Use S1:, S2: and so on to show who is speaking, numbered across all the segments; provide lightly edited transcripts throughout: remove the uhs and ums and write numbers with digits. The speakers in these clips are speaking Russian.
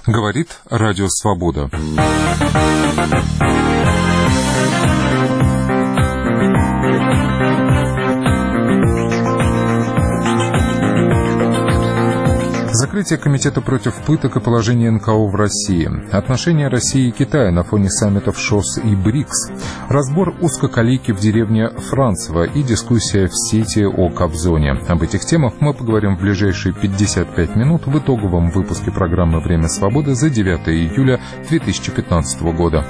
S1: Говорит Радио Свобода. Закрытие Комитета против пыток и положение НКО в России. Отношения России и Китая на фоне саммитов ШОС и БРИКС. Разбор узкоколейки в деревне Францево и дискуссия в сети о Кобзоне. Об этих темах мы поговорим в ближайшие 55 минут в итоговом выпуске программы «Время свободы» за 9 июля 2015 года.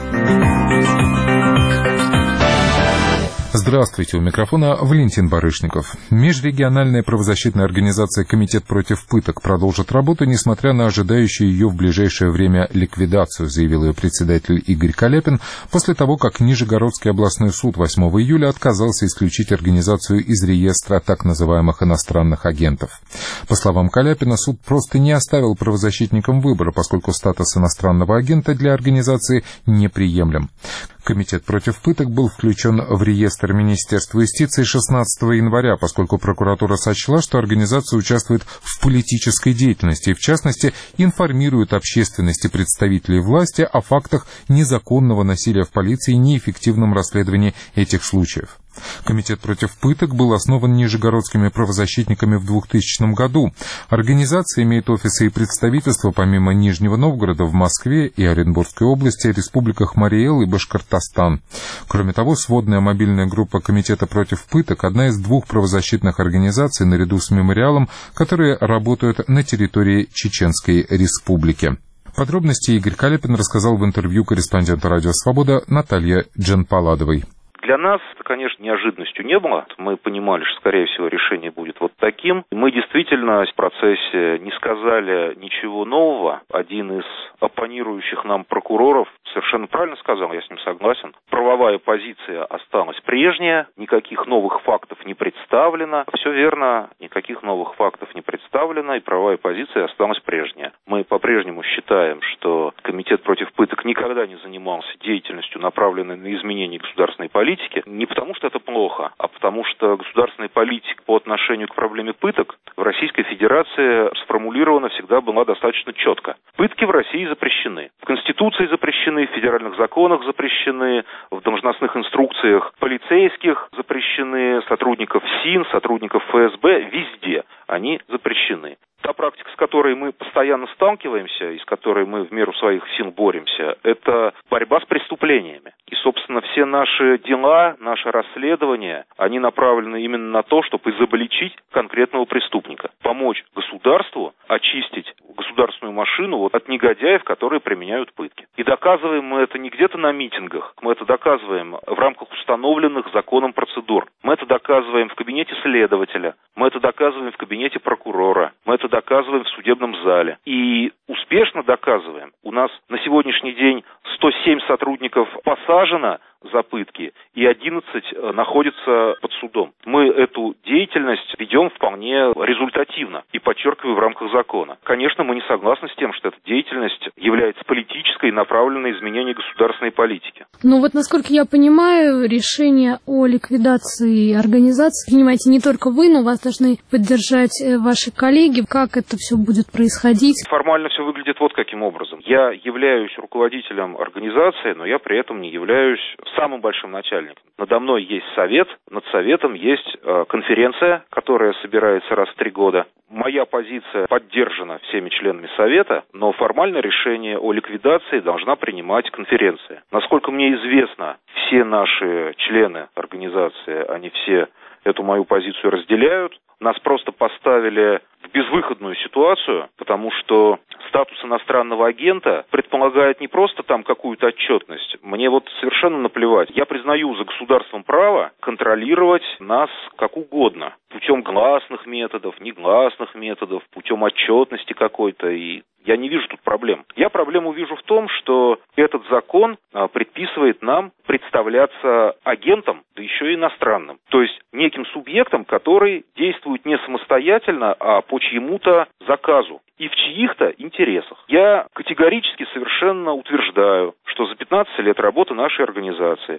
S1: Здравствуйте, у микрофона Валентин Барышников. Межрегиональная правозащитная организация «Комитет против пыток» продолжит работу, несмотря на ожидающую ее в ближайшее время ликвидацию, заявил ее председатель Игорь Каляпин, после того, как Нижегородский областной суд 8 июля отказался исключить организацию из реестра так называемых иностранных агентов. По словам Каляпина, суд просто не оставил правозащитникам выбора, поскольку статус иностранного агента для организации неприемлем. Комитет против пыток был включен в реестр Министерства юстиции 16 января, поскольку прокуратура сочла, что организация участвует в политической деятельности и, в частности, информирует общественность и представителей власти о фактах незаконного насилия в полиции и неэффективном расследовании этих случаев. Комитет против пыток был основан нижегородскими правозащитниками в 2000 году. Организация имеет офисы и представительства помимо Нижнего Новгорода в Москве и Оренбургской области, республиках Марий-Эл и Башкортостан. Кроме того, сводная мобильная группа Комитета против пыток – одна из двух правозащитных организаций наряду с мемориалом, которые работают на территории Чеченской Республики. Подробности Игорь Каляпин рассказал в интервью корреспонденту «Радио Свобода» Наталье Джанпаладовой.
S2: Для нас это, конечно, неожиданностью не было. Мы понимали, что, скорее всего, решение будет вот таким. Мы действительно в процессе не сказали ничего нового. Один из оппонирующих нам прокуроров совершенно правильно сказал, я с ним согласен. Правовая позиция осталась прежняя, никаких новых фактов не представлено. Все верно, никаких новых фактов не представлено, и правовая позиция осталась прежняя. Мы по-прежнему считаем, что Комитет против пыток никогда не занимался деятельностью, направленной на изменение государственной политики, не потому что это плохо, а потому что государственная политика по отношению к проблеме пыток в Российской Федерации сформулирована всегда была достаточно четко. Пытки в России запрещены. В Конституции запрещены, в федеральных законах запрещены, в должностных инструкциях полицейских запрещены, сотрудников СИН, сотрудников ФСБ, везде они запрещены. Та практика, с которой мы постоянно сталкиваемся и с которой мы в меру своих сил боремся, это борьба с преступлениями. И, собственно, все наши дела, наши расследования, они направлены именно на то, чтобы изобличить конкретного преступника, помочь государству очистить государственную машину от негодяев, которые применяют пытки. И доказываем мы это не где-то на митингах, мы это доказываем в рамках установленных законом процедур. Мы это доказываем в кабинете следователя, мы это доказываем в кабинете прокурора, мы это доказываем в судебном зале. И успешно доказываем. У нас на сегодняшний день 107 сотрудников посажено за пытки, и 11 находятся под судом. Мы эту деятельность ведем вполне результативно и, подчеркиваю, в рамках закона. Конечно, мы не согласны с тем, что эта деятельность является политической и направленной на изменение государственной политики.
S3: Ну вот, насколько я понимаю, решение о ликвидации организации принимаете не только вы, но вас должны поддержать ваши коллеги. Как это все будет происходить?
S2: Формально все выглядит вот каким образом. Я являюсь руководителем организации, но я при этом не являюсь самым большим начальником. Надо мной есть совет, над советом есть конференция, которая собирается раз в 3 года. Моя позиция поддержана всеми членами совета, но формально решение о ликвидации должна принимать конференция. Насколько мне известно, все наши члены организации, они все эту мою позицию разделяют. Нас просто поставили в безвыходную ситуацию, потому что статус иностранного агента предполагает не просто там какую-то отчетность. Мне вот совершенно наплевать. Я признаю за государством право контролировать нас как угодно. Путем гласных методов, негласных методов, путем отчетности какой-то. И я не вижу тут проблем. Я проблему вижу в том, что этот закон предписывает нам представляться агентом, да еще и иностранным. То есть неким субъектом, который действует не самостоятельно, а по чьему-то заказу и в чьих-то интересах. Я категорически совершенно утверждаю, что за 15 лет работы нашей организации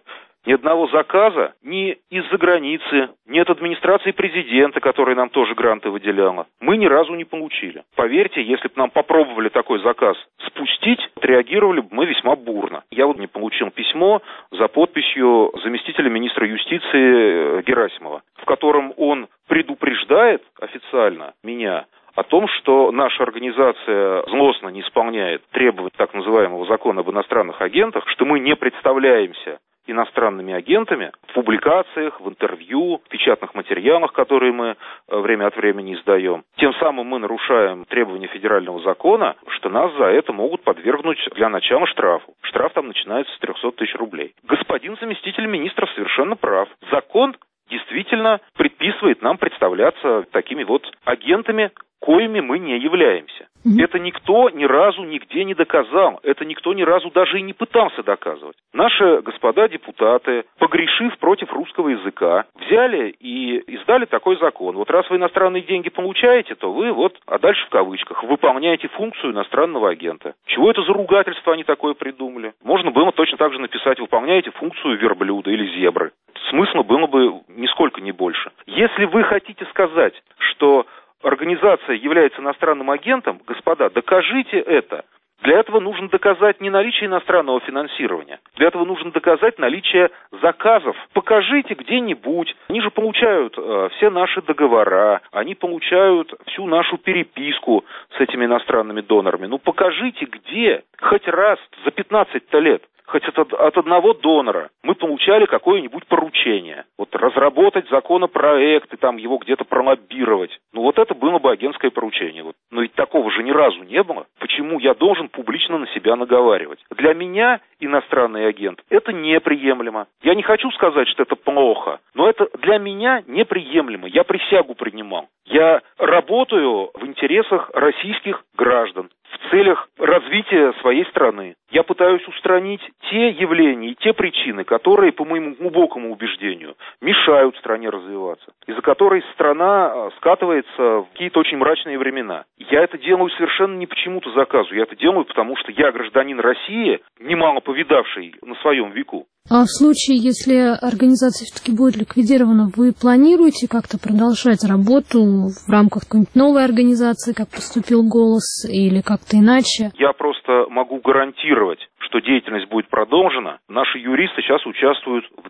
S2: Ни одного заказа ни из-за границы, ни от администрации президента, которая нам тоже гранты выделяла, мы ни разу не получили. Поверьте, если бы нам попробовали такой заказ спустить, отреагировали бы мы весьма бурно. Я вот не получил письмо за подписью заместителя министра юстиции Герасимова, в котором он предупреждает официально меня о том, что наша организация злостно не исполняет требования так называемого закона об иностранных агентах, что мы не представляемся иностранными агентами в публикациях, в интервью, в печатных материалах, которые мы время от времени издаем. Тем самым мы нарушаем требования федерального закона, что нас за это могут подвергнуть для начала штрафу. Штраф там начинается с 300 тысяч рублей. Господин заместитель министра совершенно прав. Закон действительно предписывает нам представляться такими вот агентами, коими мы не являемся. Это никто ни разу нигде не доказал. Это никто ни разу даже и не пытался доказывать. Наши господа депутаты, погрешив против русского языка, взяли и издали такой закон. Вот раз вы иностранные деньги получаете, то вы вот, а дальше в кавычках, выполняете функцию иностранного агента. Чего это за ругательство они такое придумали? Можно было точно так же написать: выполняете функцию верблюда или зебры. Смысла было бы нисколько не больше. Если вы хотите сказать, что организация является иностранным агентом, господа, докажите это. Для этого нужно доказать не наличие иностранного финансирования. Для этого нужно доказать наличие заказов. Покажите где-нибудь. Они же получают все наши договора, они получают всю нашу переписку с этими иностранными донорами. Ну покажите где, хоть раз за 15 лет. Хоть от одного донора мы получали какое-нибудь поручение. Вот разработать законопроект и там его где-то пролоббировать. Ну вот это было бы агентское поручение. Вот. Но ведь такого же ни разу не было. Почему я должен публично на себя наговаривать? Для меня иностранный агент – это неприемлемо. Я не хочу сказать, что это плохо, но это для меня неприемлемо. Я присягу принимал. Я работаю в интересах российских граждан в целях развития своей страны. Я пытаюсь устранить те явления и те причины, которые, по моему глубокому убеждению, мешают стране развиваться, из-за которой страна скатывается в какие-то очень мрачные времена. Я это делаю совершенно не по чему-то заказу, я это делаю, потому что я гражданин России, немало повидавший на своем веку.
S3: А в случае, если организация все-таки будет ликвидирована, вы планируете как-то продолжать работу в рамках какой-нибудь новой организации, как поступил «Голос», или как-то иначе?
S2: Я просто могу гарантировать, что деятельность будет продолжена. Наши юристы сейчас участвуют в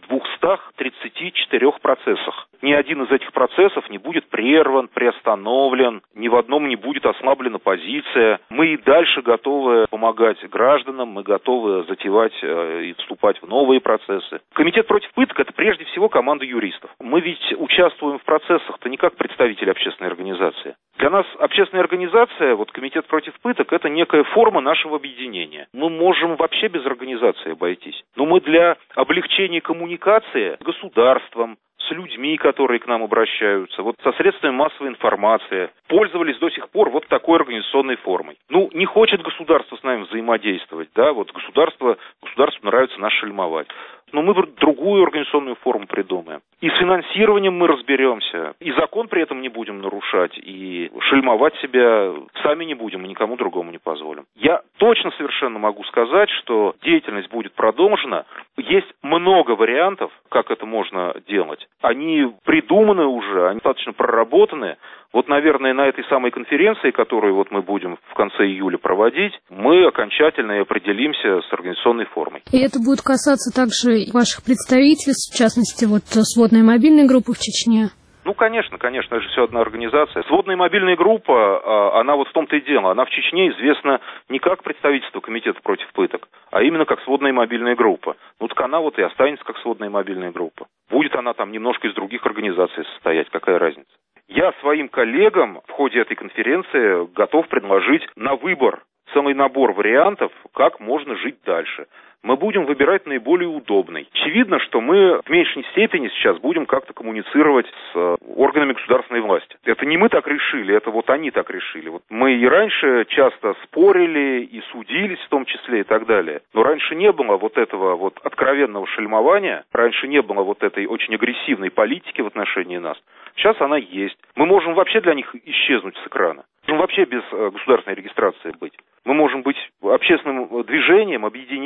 S2: 234 процессах. Ни один из этих процессов не будет прерван, приостановлен, ни в одном не будет ослаблена позиция. Мы и дальше готовы помогать гражданам, мы готовы затевать и вступать в новые процессы. Комитет против пыток – это прежде всего команда юристов. Мы ведь участвуем в процессах-то не как представители общественной организации. Для нас общественная организация, вот Комитет против пыток, это некая форма нашего объединения. Мы можем вообще без организации обойтись. Но мы для облегчения коммуникации с государством, с людьми, которые к нам обращаются, вот со средствами массовой информации, пользовались до сих пор вот такой организационной формой. Ну, не хочет государство с нами взаимодействовать, да, вот государству нравится нас шельмовать. Но мы другую организационную форму придумаем. И с финансированием мы разберемся, и закон при этом не будем нарушать, и шельмовать себя сами не будем, и никому другому не позволим. Я точно совершенно могу сказать, что деятельность будет продолжена. Есть много вариантов, как это можно делать. Они придуманы уже, они достаточно проработаны. Вот, наверное, на этой самой конференции, которую вот мы будем в конце июля проводить, мы окончательно определимся с организационной формой.
S3: И это будет касаться также ваших представительств, в частности, вот сводной мобильной группы в Чечне?
S2: Ну, конечно, это же все одна организация. Сводная мобильная группа, она вот в том-то и дело, она в Чечне известна не как представительство Комитета против пыток, а именно как сводная мобильная группа. Ну, так она вот и останется как сводная мобильная группа. Будет она там немножко из других организаций состоять, какая разница? Я своим коллегам в ходе этой конференции готов предложить на выбор целый набор вариантов, как можно жить дальше. Мы будем выбирать наиболее удобный. Очевидно, что мы в меньшей степени сейчас будем как-то коммуницировать с органами государственной власти. Это не мы так решили, это вот они так решили. Вот мы и раньше часто спорили и судились в том числе и так далее. Но раньше не было вот этого вот откровенного шельмования, раньше не было вот этой очень агрессивной политики в отношении нас. Сейчас она есть. Мы можем вообще для них исчезнуть с экрана. Можем вообще без государственной регистрации быть. Мы можем быть общественным движением, объединением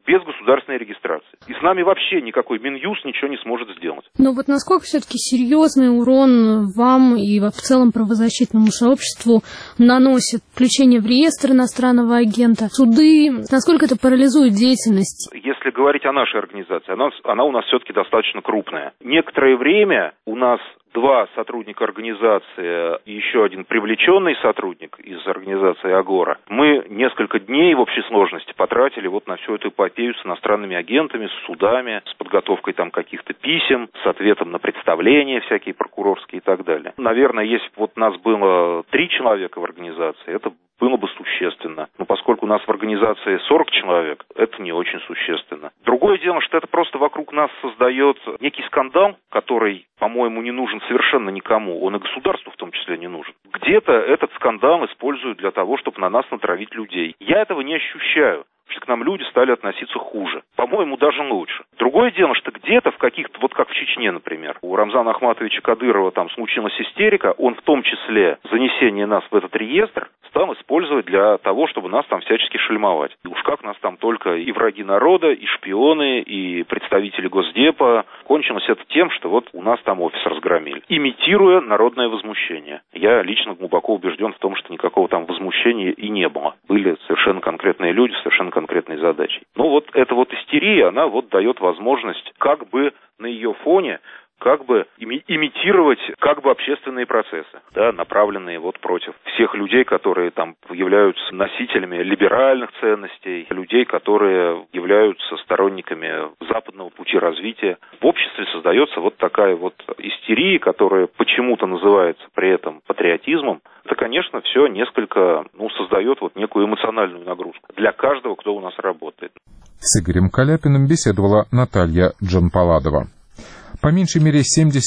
S2: без государственной регистрации. И с нами вообще никакой Минюст ничего не сможет сделать.
S3: Но вот насколько все-таки серьезный урон вам и в целом правозащитному сообществу наносит включение в реестр иностранного агента, суды, насколько это парализует деятельность?
S2: Если говорить о нашей организации, она у нас все-таки достаточно крупная. Некоторое время у нас 2 сотрудника организации и еще один привлеченный сотрудник из организации «Агора». Мы несколько дней в общей сложности потратили вот на всю эту эпопею с иностранными агентами, с судами, с подготовкой там каких-то писем, с ответом на представления всякие прокурорские и так далее. Наверное, если бы вот нас было 3 человека в организации, это было бы существенно. Но поскольку у нас в организации 40 человек, это не очень существенно. Другое дело, что это просто вокруг нас создает некий скандал, который, по-моему, не нужен совершенно никому. Он и государству в том числе не нужен. Где-то этот скандал используют для того, чтобы на нас натравить людей. Я этого не ощущаю, что к нам люди стали относиться хуже. По-моему, даже лучше. Другое дело, что где-то в каких-то, вот как в Чечне, например, у Рамзана Ахматовича Кадырова там случилась истерика, он в том числе занесение нас в этот реестр стал использовать для того, чтобы нас там всячески шельмовать. И уж как нас там только и враги народа, и шпионы, и представители Госдепа. Кончилось это тем, что вот у нас там офис разгромили, имитируя народное возмущение. Я лично глубоко убежден в том, что никакого там возмущения и не было. Были совершенно конкретные люди, совершенно конкретной задачей. Но вот эта вот истерия, она вот дает возможность как бы на ее фоне как бы имитировать как бы общественные процессы, да, направленные вот против всех людей, которые там являются носителями либеральных ценностей, людей, которые являются сторонниками западного пути развития. В обществе создается вот такая вот истерия, которая почему-то называется при этом патриотизмом. Это, конечно, все несколько, создает вот некую эмоциональную нагрузку для каждого, кто у нас работает.
S1: С Игорем Каляпиным беседовала Наталья Джанпаладова. По меньшей мере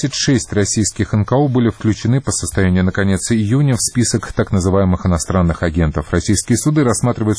S1: 76 российских НКО были включены по состоянию на конец июня в список так называемых иностранных агентов. Российские суды рассматривают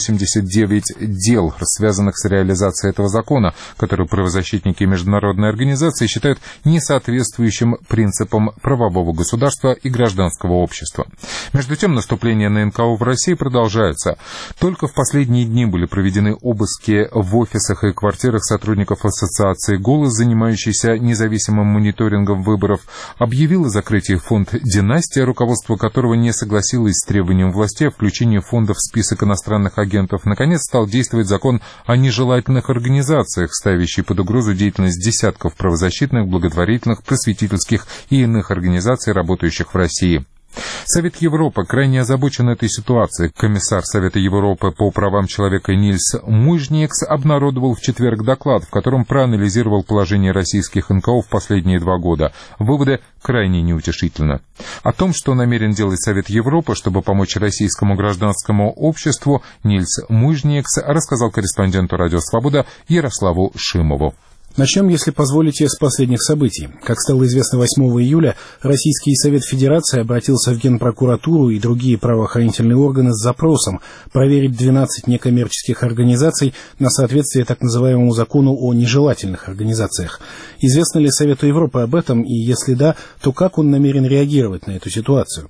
S1: 189 дел, связанных с реализацией этого закона, который правозащитники и международные организации считают несоответствующим принципам правового государства и гражданского общества. Между тем, наступление на НКО в России продолжается. Только в последние дни были проведены обыски в офисах и квартирах сотрудников ассоциации «Голос», занимающейся независимым мониторингом выборов, объявил о закрытии фонд «Династия», руководство которого не согласилось с требованием властей о включении фонда в список иностранных агентов. Наконец стал действовать закон о нежелательных организациях, ставящий под угрозу деятельность десятков правозащитных, благотворительных, просветительских и иных организаций, работающих в России. Совет Европы крайне озабочен этой ситуацией. Комиссар Совета Европы по правам человека Нильс Мужниекс обнародовал в четверг доклад, в котором проанализировал положение российских НКО в последние 2 года. Выводы крайне неутешительны. О том, что намерен делать Совет Европы, чтобы помочь российскому гражданскому обществу, Нильс Мужниекс рассказал корреспонденту «Радио Свобода» Ярославу Шимову.
S4: Начнем, если позволите, с последних событий. Как стало известно, 8 июля Российский Совет Федерации обратился в Генпрокуратуру и другие правоохранительные органы с запросом проверить 12 некоммерческих организаций на соответствие так называемому закону о нежелательных организациях. Известно ли Совету Европы об этом, и если да, то как он намерен реагировать на эту ситуацию?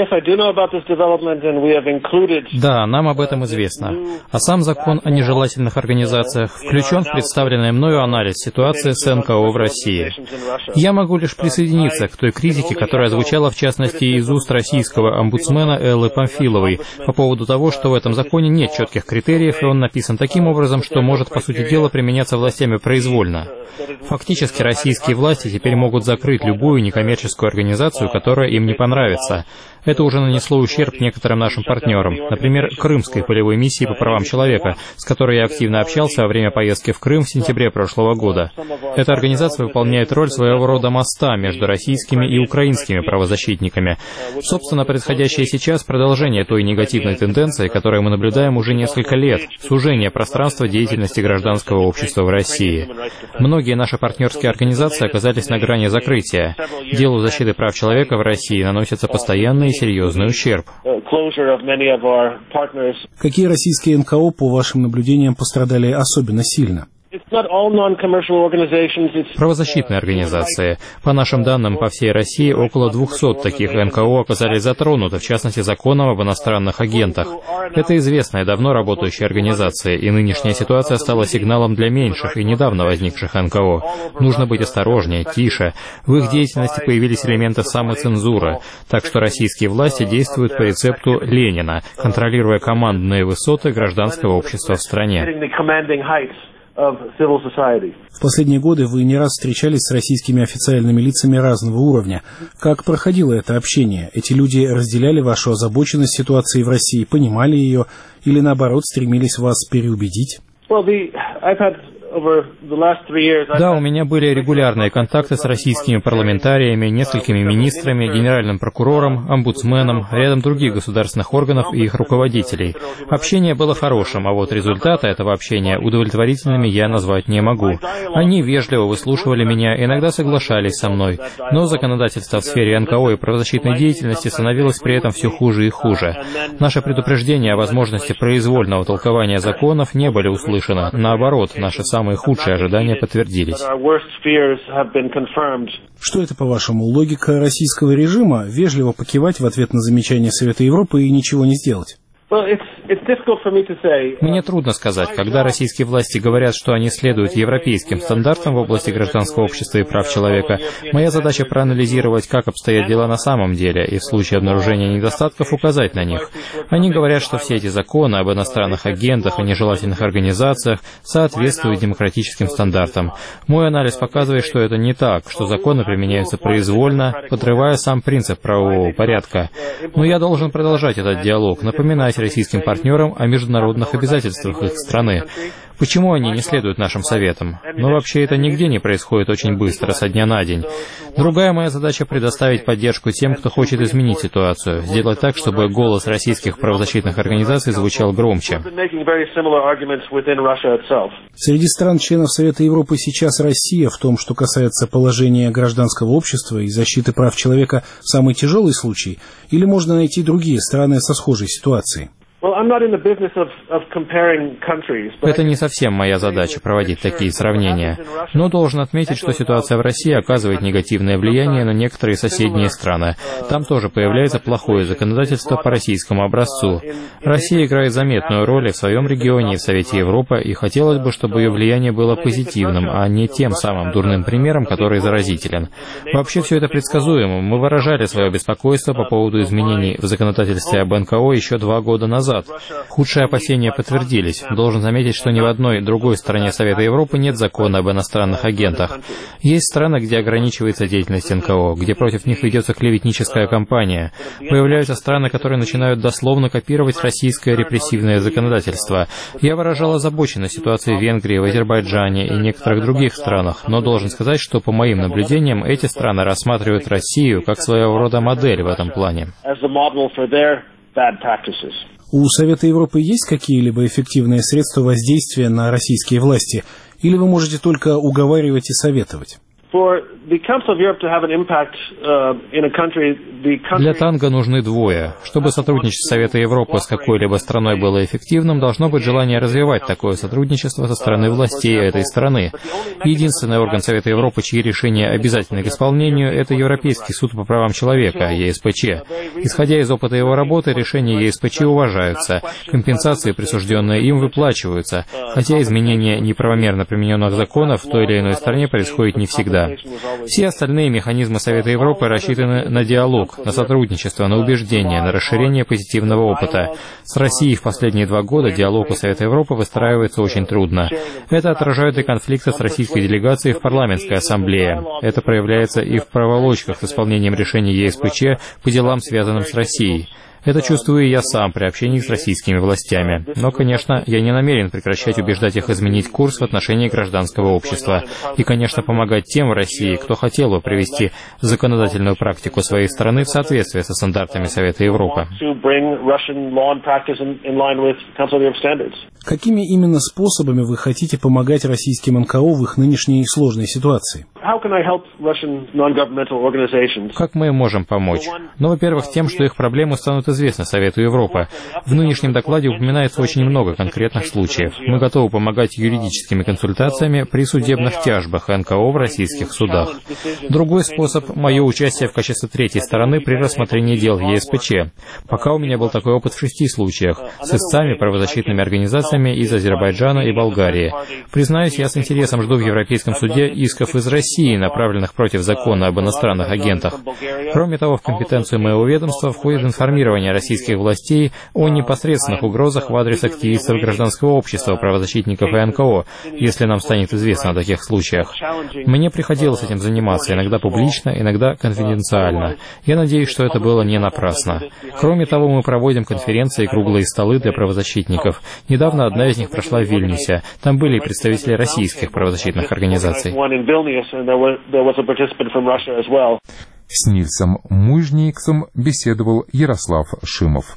S5: Да, нам об этом известно. А сам закон о нежелательных организациях включен в представленный мною анализ ситуации с НКО в России. Я могу лишь присоединиться к той критике, которая звучала в частности из уст российского омбудсмена Эллы Памфиловой по поводу того, что в этом законе нет четких критериев, и он написан таким образом, что может, по сути дела, применяться властями произвольно. Фактически российские власти теперь могут закрыть любую некоммерческую организацию, которая им не понравится. Это уже нанесло ущерб некоторым нашим партнерам, например, Крымской полевой миссии по правам человека, с которой я активно общался во время поездки в Крым в сентябре прошлого года. Эта организация выполняет роль своего рода моста между российскими и украинскими правозащитниками. Собственно, происходящее сейчас продолжение той негативной тенденции, которую мы наблюдаем уже несколько лет – сужение пространства деятельности гражданского общества в России. Многие наши партнерские организации оказались на грани закрытия. Делу защиты прав человека в России наносится постоянный и серьезный ущерб.
S4: Какие российские НКО, по вашим наблюдениям, пострадали особенно сильно?
S5: Правозащитные организации. По нашим данным, по всей России около 200 таких НКО оказались затронуты, в частности, законом об иностранных агентах. Это известная, давно работающая организация, и нынешняя ситуация стала сигналом для меньших и недавно возникших НКО. Нужно быть осторожнее, тише. В их деятельности появились элементы самоцензуры, так что российские власти действуют по рецепту Ленина, контролируя командные высоты гражданского общества в стране.
S4: В последние годы вы не раз встречались с российскими официальными лицами разного уровня. Как проходило это общение? Эти люди разделяли вашу озабоченность ситуацией в России, понимали ее или, наоборот, стремились вас переубедить?
S5: Да, у меня были регулярные контакты с российскими парламентариями, несколькими министрами, генеральным прокурором, омбудсменом, рядом других государственных органов и их руководителей. Общение было хорошим, а вот результаты этого общения удовлетворительными я назвать не могу. Они вежливо выслушивали меня, иногда соглашались со мной, но законодательство в сфере НКО и правозащитной деятельности становилось при этом все хуже и хуже. Наши предупреждения о возможности произвольного толкования законов не были услышаны. Наоборот, наши самые худшие ожидания подтвердились.
S4: Что это, по-вашему, логика российского режима — вежливо покивать в ответ на замечания Совета Европы и ничего не сделать?
S5: Мне трудно сказать, когда российские власти говорят, что они следуют европейским стандартам в области гражданского общества и прав человека. Моя задача проанализировать, как обстоят дела на самом деле, и в случае обнаружения недостатков указать на них. Они говорят, что все эти законы об иностранных агентах и нежелательных организациях соответствуют демократическим стандартам. Мой анализ показывает, что это не так, что законы применяются произвольно, подрывая сам принцип правового порядка. Но я должен продолжать этот диалог, напоминать российским партнерам о международных обязательствах их страны. Почему они не следуют нашим советам? Но вообще это нигде не происходит очень быстро, со дня на день. Другая моя задача — предоставить поддержку тем, кто хочет изменить ситуацию, сделать так, чтобы голос российских правозащитных организаций звучал громче.
S4: Среди стран-членов Совета Европы сейчас Россия, в том, что касается положения гражданского общества и защиты прав человека, самый тяжелый случай? Или можно найти другие страны со схожей ситуацией?
S5: Это не совсем моя задача — проводить такие сравнения. Но должен отметить, что ситуация в России оказывает негативное влияние на некоторые соседние страны. Там тоже появляется плохое законодательство по российскому образцу. Россия играет заметную роль и в своем регионе, и в Совете Европы, и хотелось бы, чтобы ее влияние было позитивным, а не тем самым дурным примером, который заразителен. Вообще все это предсказуемо. Мы выражали свое беспокойство по поводу изменений в законодательстве об НКО еще 2 года назад. Худшие опасения подтвердились. Должен заметить, что ни в одной другой стране Совета Европы нет закона об иностранных агентах. Есть страны, где ограничивается деятельность НКО, где против них ведется клеветническая кампания. Появляются страны, которые начинают дословно копировать российское репрессивное законодательство. Я выражал озабоченность ситуацией в Венгрии, в Азербайджане и некоторых других странах, но должен сказать, что по моим наблюдениям эти страны рассматривают Россию как своего рода модель в этом плане.
S4: У Совета Европы есть какие-либо эффективные средства воздействия на российские власти? Или вы можете только уговаривать и советовать?
S5: Для танго нужны двое. Чтобы сотрудничество Совета Европы с какой-либо страной было эффективным, должно быть желание развивать такое сотрудничество со стороны властей этой страны. Единственный орган Совета Европы, чьи решения обязательны к исполнению, это Европейский суд по правам человека, ЕСПЧ. Исходя из опыта его работы, решения ЕСПЧ уважаются, компенсации, присужденные им, выплачиваются, хотя изменение неправомерно примененных законов в той или иной стране происходит не всегда. Все остальные механизмы Совета Европы рассчитаны на диалог, на сотрудничество, на убеждение, на расширение позитивного опыта. С Россией в последние 2 года диалог у Совета Европы выстраивается очень трудно. Это отражают и конфликты с российской делегацией в парламентской ассамблее. Это проявляется и в проволочках с исполнением решений ЕСПЧ по делам, связанным с Россией. Это чувствую и я сам при общении с российскими властями. Но, конечно, я не намерен прекращать убеждать их изменить курс в отношении гражданского общества. И, конечно, помогать тем в России, кто хотел бы привести законодательную практику своей страны в соответствие со стандартами Совета Европы.
S4: Какими именно способами вы хотите помогать российским НКО в их нынешней сложной ситуации?
S5: Как мы можем помочь? Ну, во-первых, тем, что их проблемы станут известны Совету Европы. В нынешнем докладе упоминается очень много конкретных случаев. Мы готовы помогать юридическими консультациями при судебных тяжбах НКО в российских судах. Другой способ – мое участие в качестве третьей стороны при рассмотрении дел ЕСПЧ. Пока у меня был такой опыт в 6 случаях с истцами, правозащитными организациями из Азербайджана и Болгарии. Признаюсь, я с интересом жду в Европейском суде исков из России, направленных против закона об иностранных агентах. Кроме того, в компетенцию моего ведомства входит информирование российских властей о непосредственных угрозах в адрес активистов гражданского общества, правозащитников и НКО, если нам станет известно о таких случаях. Мне приходилось этим заниматься, иногда публично, иногда конфиденциально. Я надеюсь, что это было не напрасно. Кроме того, мы проводим конференции и круглые столы для правозащитников. Недавно одна из них прошла в Вильнюсе. Там были и представители российских правозащитных организаций.
S1: С Нильсом Мужниксом беседовал Ярослав Шимов.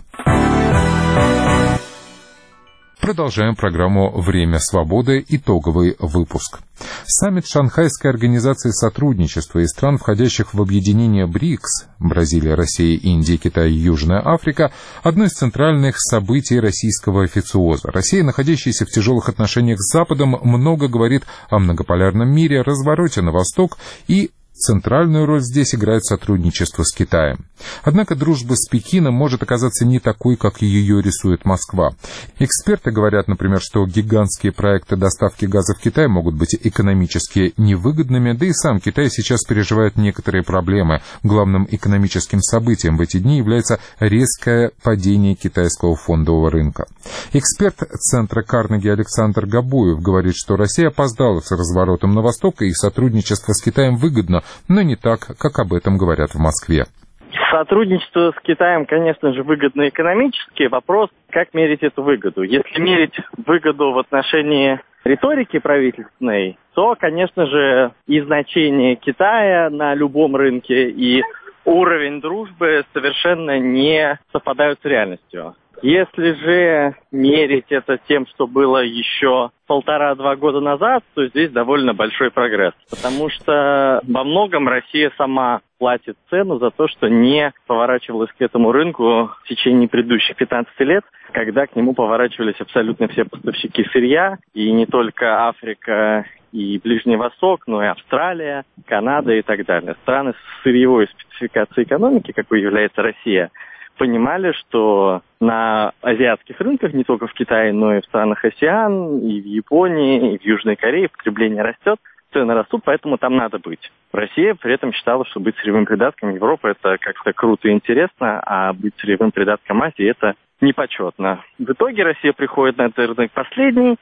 S1: Продолжаем программу «Время свободы». Итоговый выпуск. Саммит Шанхайской организации сотрудничества и стран, входящих в объединение БРИКС – Бразилия, Россия, Индия, Китай и Южная Африка – одно из центральных событий российского официоза. Россия, находящаяся в тяжелых отношениях с Западом, много говорит о многополярном мире, развороте на восток и центральную роль здесь играет сотрудничество с Китаем. Однако дружба с Пекином может оказаться не такой, как ее рисует Москва. Эксперты говорят, например, что гигантские проекты доставки газа в Китай могут быть экономически невыгодными, да и сам Китай сейчас переживает некоторые проблемы. Главным экономическим событием в эти дни является резкое падение китайского фондового рынка. Эксперт Центра Карнеги Александр Габуев говорит, что Россия опоздала с разворотом на восток, и сотрудничество с Китаем выгодно, но не так, как об этом говорят в Москве.
S6: Сотрудничество с Китаем, конечно же, выгодно экономически. Вопрос, как мерить эту выгоду. Если мерить выгоду в отношении риторики правительственной, то, конечно же, и значение Китая на любом рынке, и уровень дружбы совершенно не совпадают с реальностью. Если же мерить это тем, что было еще 1,5-2 года назад, то здесь довольно большой прогресс. Потому что во многом Россия сама платит цену за то, что не поворачивалась к этому рынку в течение предыдущих 15 лет, когда к нему поворачивались абсолютно все поставщики сырья, и не только Африка и Ближний Восток, но и Австралия, Канада и так далее. Страны с сырьевой спецификацией экономики, какой является Россия, понимали, что на азиатских рынках, не только в Китае, но и в странах АСЕАН, и в Японии, и в Южной Корее потребление растет, цены растут, поэтому там надо быть. Россия при этом считала, что быть сырьевым придатком Европы – это как-то круто и интересно, а быть сырьевым придатком Азии – это непочетно. В итоге Россия приходит на этот рынок последний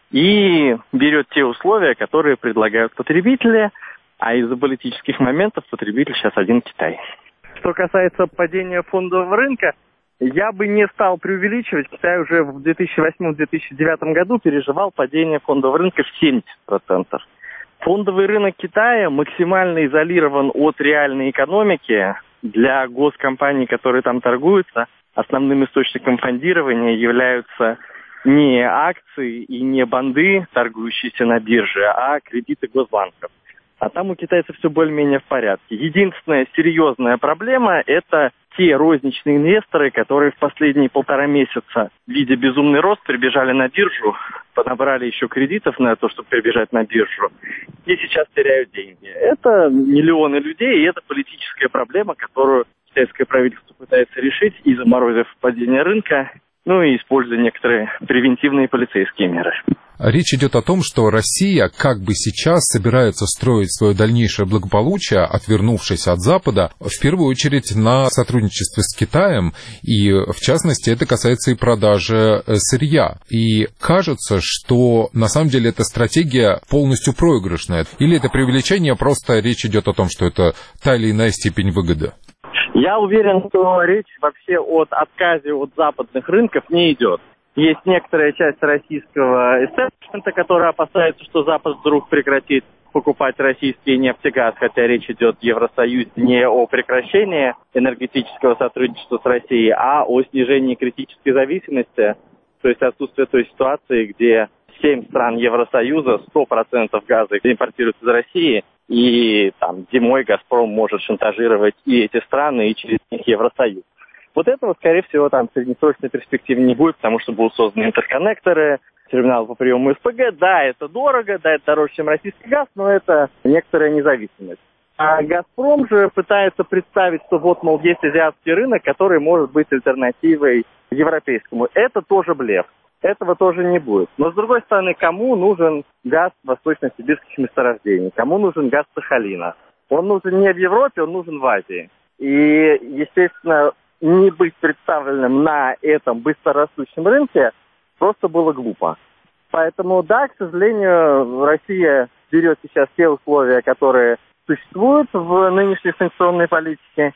S6: и берет те условия, которые предлагают потребители, а из-за политических моментов потребитель сейчас один Китай. Что касается падения фондового рынка, я бы не стал преувеличивать. Китай уже в 2008-2009 году переживал падение фондового рынка в 70%. Фондовый рынок Китая максимально изолирован от реальной экономики. Для госкомпаний, которые там торгуются, основным источником фондирования являются не акции и не бонды, торгующиеся на бирже, а кредиты госбанков. А там у китайцев все более-менее в порядке. Единственная серьезная проблема – это те розничные инвесторы, которые в последние 1,5 месяца, видя безумный рост, прибежали на биржу, подобрали еще кредитов на то, чтобы прибежать на биржу, и сейчас теряют деньги. Это миллионы людей, и это политическая проблема, которую китайское правительство пытается решить, и заморозив падение рынка, ну и используя некоторые превентивные полицейские меры.
S1: Речь идет о том, что Россия как бы сейчас собирается строить свое дальнейшее благополучие, отвернувшись от Запада, в первую очередь на сотрудничестве с Китаем, и в частности это касается и продажи сырья. И кажется, что на самом деле эта стратегия полностью проигрышная. Или это преувеличение, просто речь идет о том, что это та или иная степень выгоды?
S6: Я уверен, что речь вообще от отказе от западных рынков не идет. Есть некоторая часть российского эстеблишмента, которая опасается, что Запад вдруг прекратит покупать российский нефтегаз, хотя речь идет в Евросоюзе не о прекращении энергетического сотрудничества с Россией, а о снижении критической зависимости, то есть отсутствие той ситуации, где 7 стран Евросоюза 100% газа импортируют из России, и там зимой «Газпром» может шантажировать и эти страны, и через них Евросоюз. Вот этого, скорее всего, там в среднесрочной перспективе не будет, потому что будут созданы интерконнекторы, терминал по приему СПГ. Да, это дорого, да, это дороже, чем российский газ, но это некоторая независимость. А «Газпром» же пытается представить, что вот, мол, есть азиатский рынок, который может быть альтернативой европейскому. Это тоже блеф. Этого тоже не будет. Но, с другой стороны, кому нужен газ восточно-сибирских месторождений? Кому нужен газ Сахалина? Он нужен не в Европе, он нужен в Азии. И, естественно, не быть представленным на этом быстрорастущем рынке просто было глупо. Поэтому, да, к сожалению, Россия берет сейчас те условия, которые существуют в нынешней санкционной политике,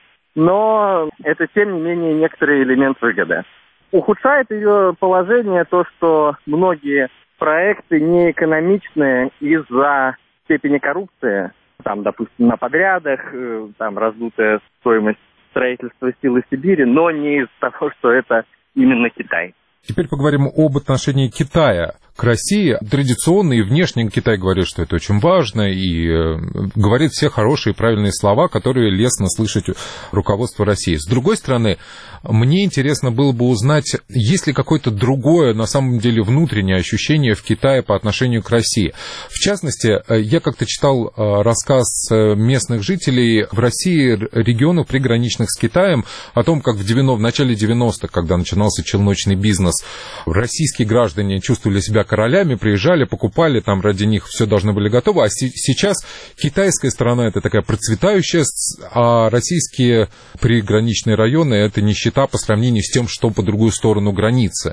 S6: но это, тем не менее, некоторый элемент выгоды. Ухудшает ее положение то, что многие проекты неэкономичные из-за степени коррупции. Там, допустим, на подрядах, там раздутая стоимость строительства силы Сибири, но не из-за того, что это именно Китай.
S1: Теперь поговорим об отношении Китая к России. Традиционно и внешне Китай говорит, что это очень важно, и говорит все хорошие и правильные слова, которые лестно слышать руководство России. С другой стороны, мне интересно было бы узнать, есть ли какое-то другое, на самом деле, внутреннее ощущение в Китае по отношению к России. В частности, я как-то читал рассказ местных жителей в России, регионов, приграничных с Китаем, о том, как в начале 90-х, когда начинался челночный бизнес, российские граждане чувствовали себя королями, приезжали, покупали, там ради них все должны были готовы, а сейчас китайская сторона это такая процветающая, а российские приграничные районы это нищета по сравнению с тем, что по другую сторону границы.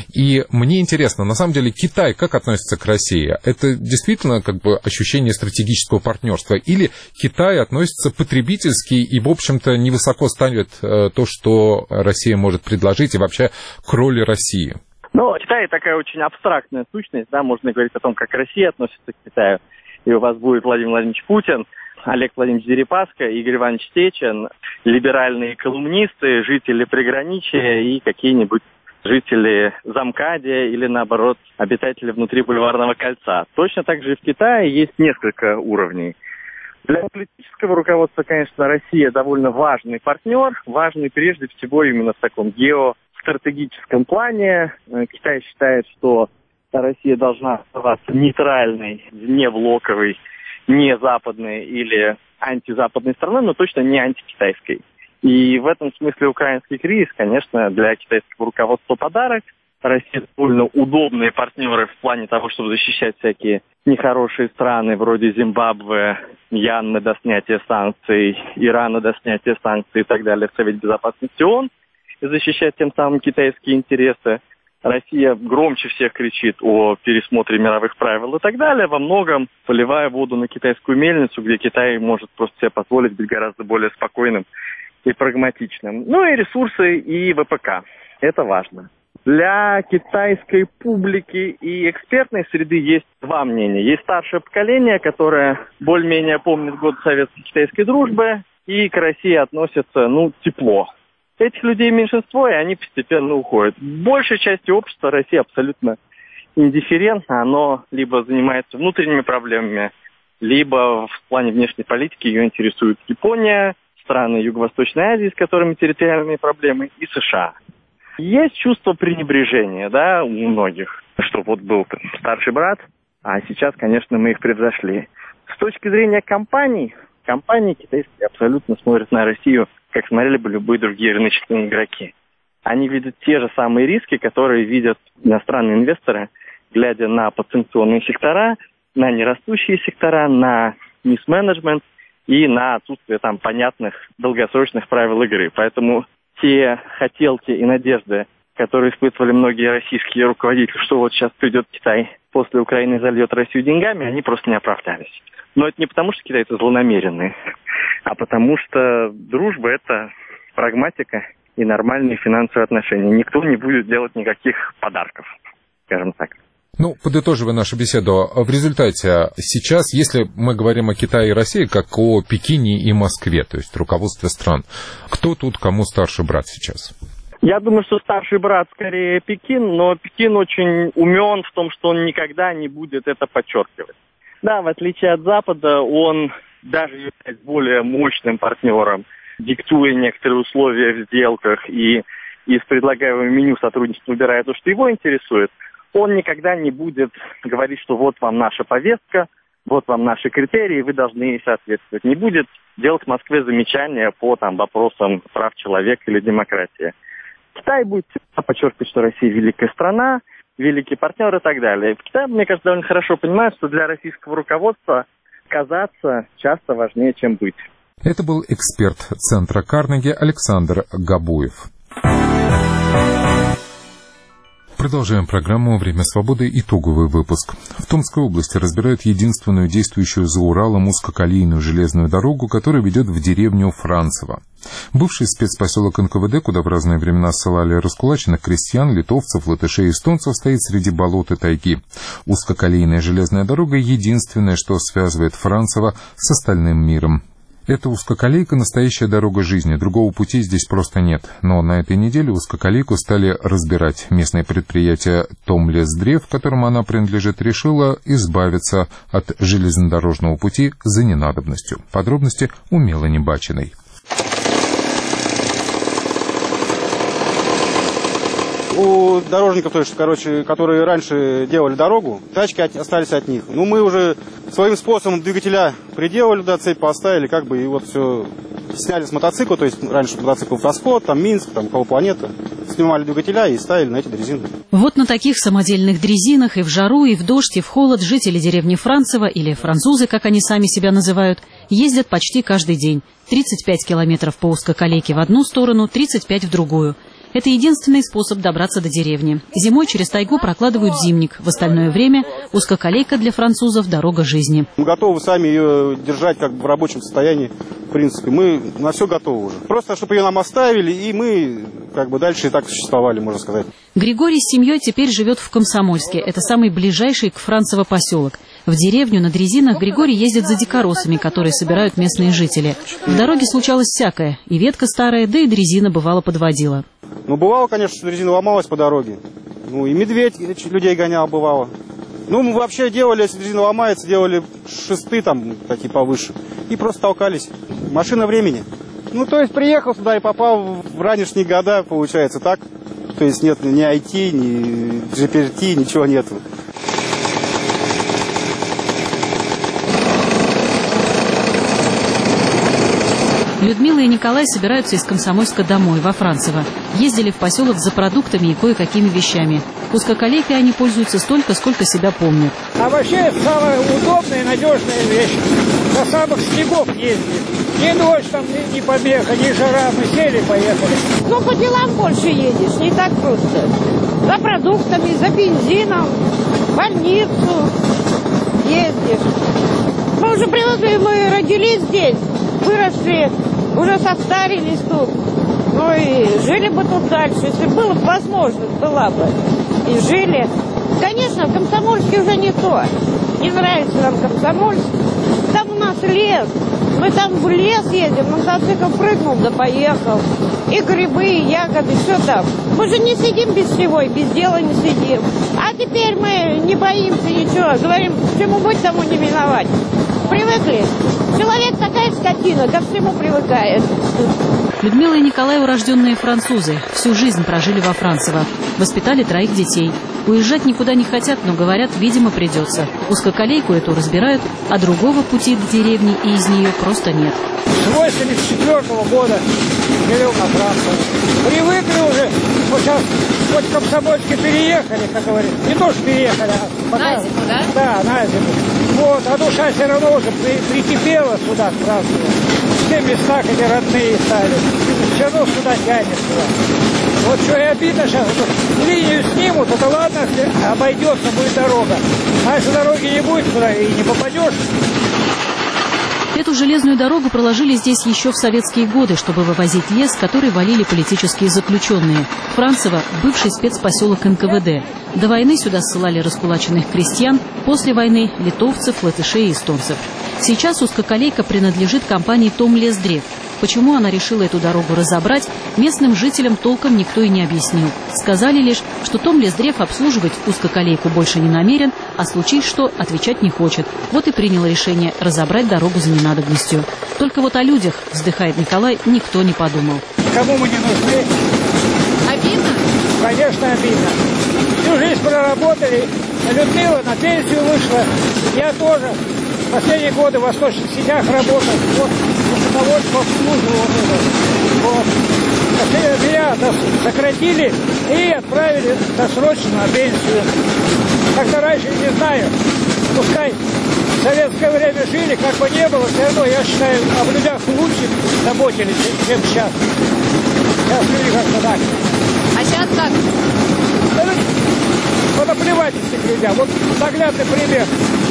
S1: И мне интересно, на самом деле Китай как относится к России? Это действительно как бы ощущение стратегического партнерства? Или Китай относится потребительски и, в общем-то, невысоко ставит то, что Россия может предложить и вообще к роли России?
S6: Ну, Китай такая очень абстрактная сущность, да, можно говорить о том, как Россия относится к Китаю. И у вас будет Владимир Владимирович Путин, Олег Владимирович Дерипаска, Игорь Иванович Течин, либеральные колумнисты, жители приграничья и какие-нибудь жители Замкадия или, наоборот, обитатели внутри Бульварного кольца. Точно так же и в Китае есть несколько уровней. Для политического руководства, конечно, Россия довольно важный партнер, важный прежде всего именно в таком геостратегическом плане. Китай считает, что Россия должна оставаться нейтральной, не блоковой, не западной или антизападной страной, но точно не антикитайской. И в этом смысле украинский кризис, конечно, для китайского руководства подарок. Россия довольно удобные партнеры в плане того, чтобы защищать всякие нехорошие страны вроде Зимбабве, Мьянмы до снятия санкций, Ирана до снятия санкций и так далее в Совете Безопасности ООН, и защищать тем самым китайские интересы. Россия громче всех кричит о пересмотре мировых правил и так далее, во многом поливая воду на китайскую мельницу, где Китай может просто себе позволить быть гораздо более спокойным и прагматичным. Ну и ресурсы, и ВПК. Это важно. Для китайской публики и экспертной среды есть два мнения. Есть старшее поколение, которое более-менее помнит годы советско-китайской дружбы и к России относится, тепло. Этих людей меньшинство, и они постепенно уходят. Большей части общества Россия абсолютно индифферентна. Оно либо занимается внутренними проблемами, либо в плане внешней политики ее интересует Япония, страны Юго-Восточной Азии, с которыми территориальные проблемы, и США. Есть чувство пренебрежения, да, у многих, что вот был старший брат, а сейчас, конечно, мы их превзошли. С точки зрения компаний китайские абсолютно смотрят на Россию, как смотрели бы любые другие рыночные игроки. Они видят те же самые риски, которые видят иностранные инвесторы, глядя на подсанкционные сектора, на нерастущие сектора, на мисс-менеджмент и на отсутствие там понятных долгосрочных правил игры. Поэтому те хотелки и надежды, которые испытывали многие российские руководители, что вот сейчас придет Китай, после Украины зальет Россию деньгами, они просто не оправдались. Но это не потому, что китайцы злонамеренные, а потому что дружба – это прагматика и нормальные финансовые отношения. Никто не будет делать никаких подарков, скажем так.
S1: Подытоживая нашу беседу, в результате сейчас, если мы говорим о Китае и России, как о Пекине и Москве, то есть руководстве стран, кто тут кому старший брат сейчас?
S6: Я думаю, что старший брат скорее Пекин, но Пекин очень умен в том, что он никогда не будет это подчеркивать. Да, в отличие от Запада, он даже является более мощным партнером, диктуя некоторые условия в сделках и из предлагаемого меню сотрудничества выбирая то, что его интересует, он никогда не будет говорить, что вот вам наша повестка, вот вам наши критерии, вы должны ей соответствовать. Не будет делать Москве замечания по вопросам прав человека или демократии. Китай будет подчеркивать, что Россия великая страна, великий партнер и так далее. В Китае, мне кажется, довольно хорошо понимают, что для российского руководства казаться часто важнее, чем быть.
S1: Это был эксперт Центра Карнеги Александр Габуев. Продолжаем программу «Время свободы». Итоговый выпуск. В Томской области разбирают единственную действующую за Уралом узкоколейную железную дорогу, которая ведет в деревню Францево. Бывший спецпоселок НКВД, куда в разные времена ссылали раскулаченных крестьян, литовцев, латышей и эстонцев, стоит среди болот и тайги. Узкоколейная железная дорога — единственное, что связывает Францево с остальным миром. Эта узкоколейка — настоящая дорога жизни, другого пути здесь просто нет. Но на этой неделе узкоколейку стали разбирать. Местное предприятие «Томлесдрев», которому она принадлежит, решило избавиться от железнодорожного пути за ненадобностью. Подробности у Мелани Бачиной.
S7: У дорожников, которые раньше делали дорогу, тачки остались от них. Мы уже своим способом двигателя приделали, цепь поставили, и вот все сняли с мотоцикла, то есть раньше мотоцикл «Восход», Минск, «Полпланета». Снимали двигателя и ставили на эти дрезины.
S8: Вот на таких самодельных дрезинах и в жару, и в дождь, и в холод жители деревни Францево, или французы, как они сами себя называют, ездят почти каждый день. 35 километров по узкоколейке в одну сторону, 35 в другую. Это единственный способ добраться до деревни. Зимой через тайгу прокладывают зимник. В остальное время узкоколейка для французов – дорога жизни.
S7: Мы готовы сами ее держать в рабочем состоянии. В принципе, мы на все готовы уже. Просто, чтобы ее нам оставили, и мы дальше и так существовали, можно сказать.
S8: Григорий с семьей теперь живет в Комсомольске. Это самый ближайший к Францево поселок. В деревню на дрезинах Григорий ездит за дикоросами, которые собирают местные жители. В дороге случалось всякое. И ветка старая, да и дрезина бывало подводила.
S7: Бывало, конечно, что дрезина ломалась по дороге. И медведь людей гонял, бывало. Мы вообще делали, если дрезина ломается, делали шесты такие повыше. И просто толкались. Машина времени. То есть приехал сюда и попал в ранешние года, получается, так? То есть нет ни IT, ни GPRT, ничего нету.
S8: Людмила и Николай собираются из Комсомольска домой, во Францево. Ездили в поселок за продуктами и кое-какими вещами. Узкоколейкой они пользуются столько, сколько себя помнят.
S9: А вообще это самая удобная и надежная вещь. До самых снегов ездить. Ни дождь ни помеха, ни жара. Мы сели, поехали.
S10: По делам больше едешь, не так просто. За продуктами, за бензином, в больницу ездишь. Мы уже привыкли, мы родились здесь, выросли, уже состарились тут. И жили бы тут дальше, если была бы возможность, была бы. И жили. Конечно, в Комсомольске уже не то. Не нравится нам Комсомольск. Там у нас лес. Мы там в лес едем, на мотоцикл прыгнул, да поехал. И грибы, и ягоды, все там. Мы же не сидим без всего, и без дела не сидим. А теперь мы не боимся ничего. Говорим, чему быть, тому не миновать. Привыкли. Человек такая скотина, ко всему привыкает.
S8: Людмила и Николай урожденные французы. Всю жизнь прожили во Францево. Воспитали 3 детей. Уезжать никуда не хотят, но, говорят, видимо, придется. Узкоколейку эту разбирают, а другого пути до деревни и из нее просто нет.
S9: С 1984 года живем на Францево. Привыкли уже. Вот сейчас хоть в Комсомольске переехали, как говорится. Не то, что переехали, а пока...
S8: На зиму, да?
S9: Да, на зиму. А душа все равно уже прикипела сюда, к Францево. Все места, где родные стали. Все равно сюда тянет сюда. Вот что и обидно сейчас. Линию снимут, это ладно, если обойдется, будет дорога. А если дороги не будет, туда и не попадешь.
S8: Эту железную дорогу проложили здесь еще в советские годы, чтобы вывозить лес, который валили политические заключенные. Францево – бывший спецпоселок НКВД. До войны сюда ссылали раскулаченных крестьян, после войны – литовцев, латышей и эстонцев. Сейчас узкоколейка принадлежит компании «Томлесдрев». почему она решила эту дорогу разобрать, местным жителям толком никто и не объяснил. Сказали лишь, что Томлесдрев обслуживать узкоколейку больше не намерен, а случись что, отвечать не хочет. Вот и принял решение разобрать дорогу за ненадобностью. Только вот о людях, вздыхает Николай, никто не подумал.
S9: Кому мы не нужны?
S3: Обидно?
S9: Конечно, обидно. Всю жизнь проработали. Людмила на пенсию вышла. Я тоже. Последние годы в восточных сетях работал. Вот, удовольствие обслуживал. Вот. Меня сократили и отправили досрочно на пенсию. Как-то раньше, не знаю, пускай в советское время жили, как бы не было, все равно, я считаю, об людях лучше заботились, чем сейчас. Сейчас люди как-то так.
S3: А сейчас как?
S9: Вот наплевать этих людей. Вот наглядный пример.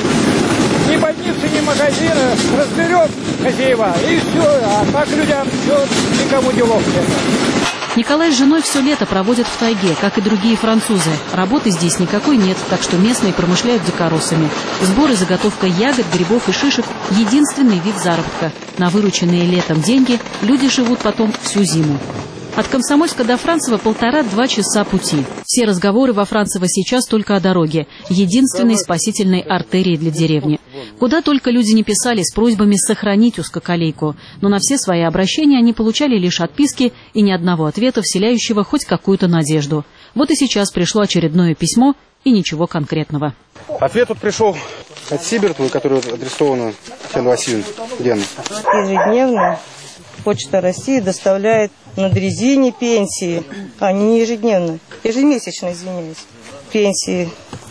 S9: Ни больницы, ни магазина разберем хозяева, и все. А так людям все, никому делов нет.
S8: Николай с женой все лето проводят в тайге, как и другие французы. Работы здесь никакой нет, так что местные промышляют дикоросами. Сбор и заготовка ягод, грибов и шишек – единственный вид заработка. На вырученные летом деньги люди живут потом всю зиму. От Комсомольска до Францева 1,5-2 часа пути. Все разговоры во Францево сейчас только о дороге, единственной спасительной артерии для деревни. Куда только люди не писали с просьбами сохранить узкоколейку, но на все свои обращения они получали лишь отписки и ни одного ответа, вселяющего хоть какую-то надежду. Вот и сейчас пришло очередное письмо и ничего конкретного.
S7: Ответ тут пришел от Сибиртовой, которая адресована Татьяне Васильевне.
S11: Ежедневно Почта России доставляет на дрезине пенсии, не ежедневно, ежемесячно, извиняюсь, пенсии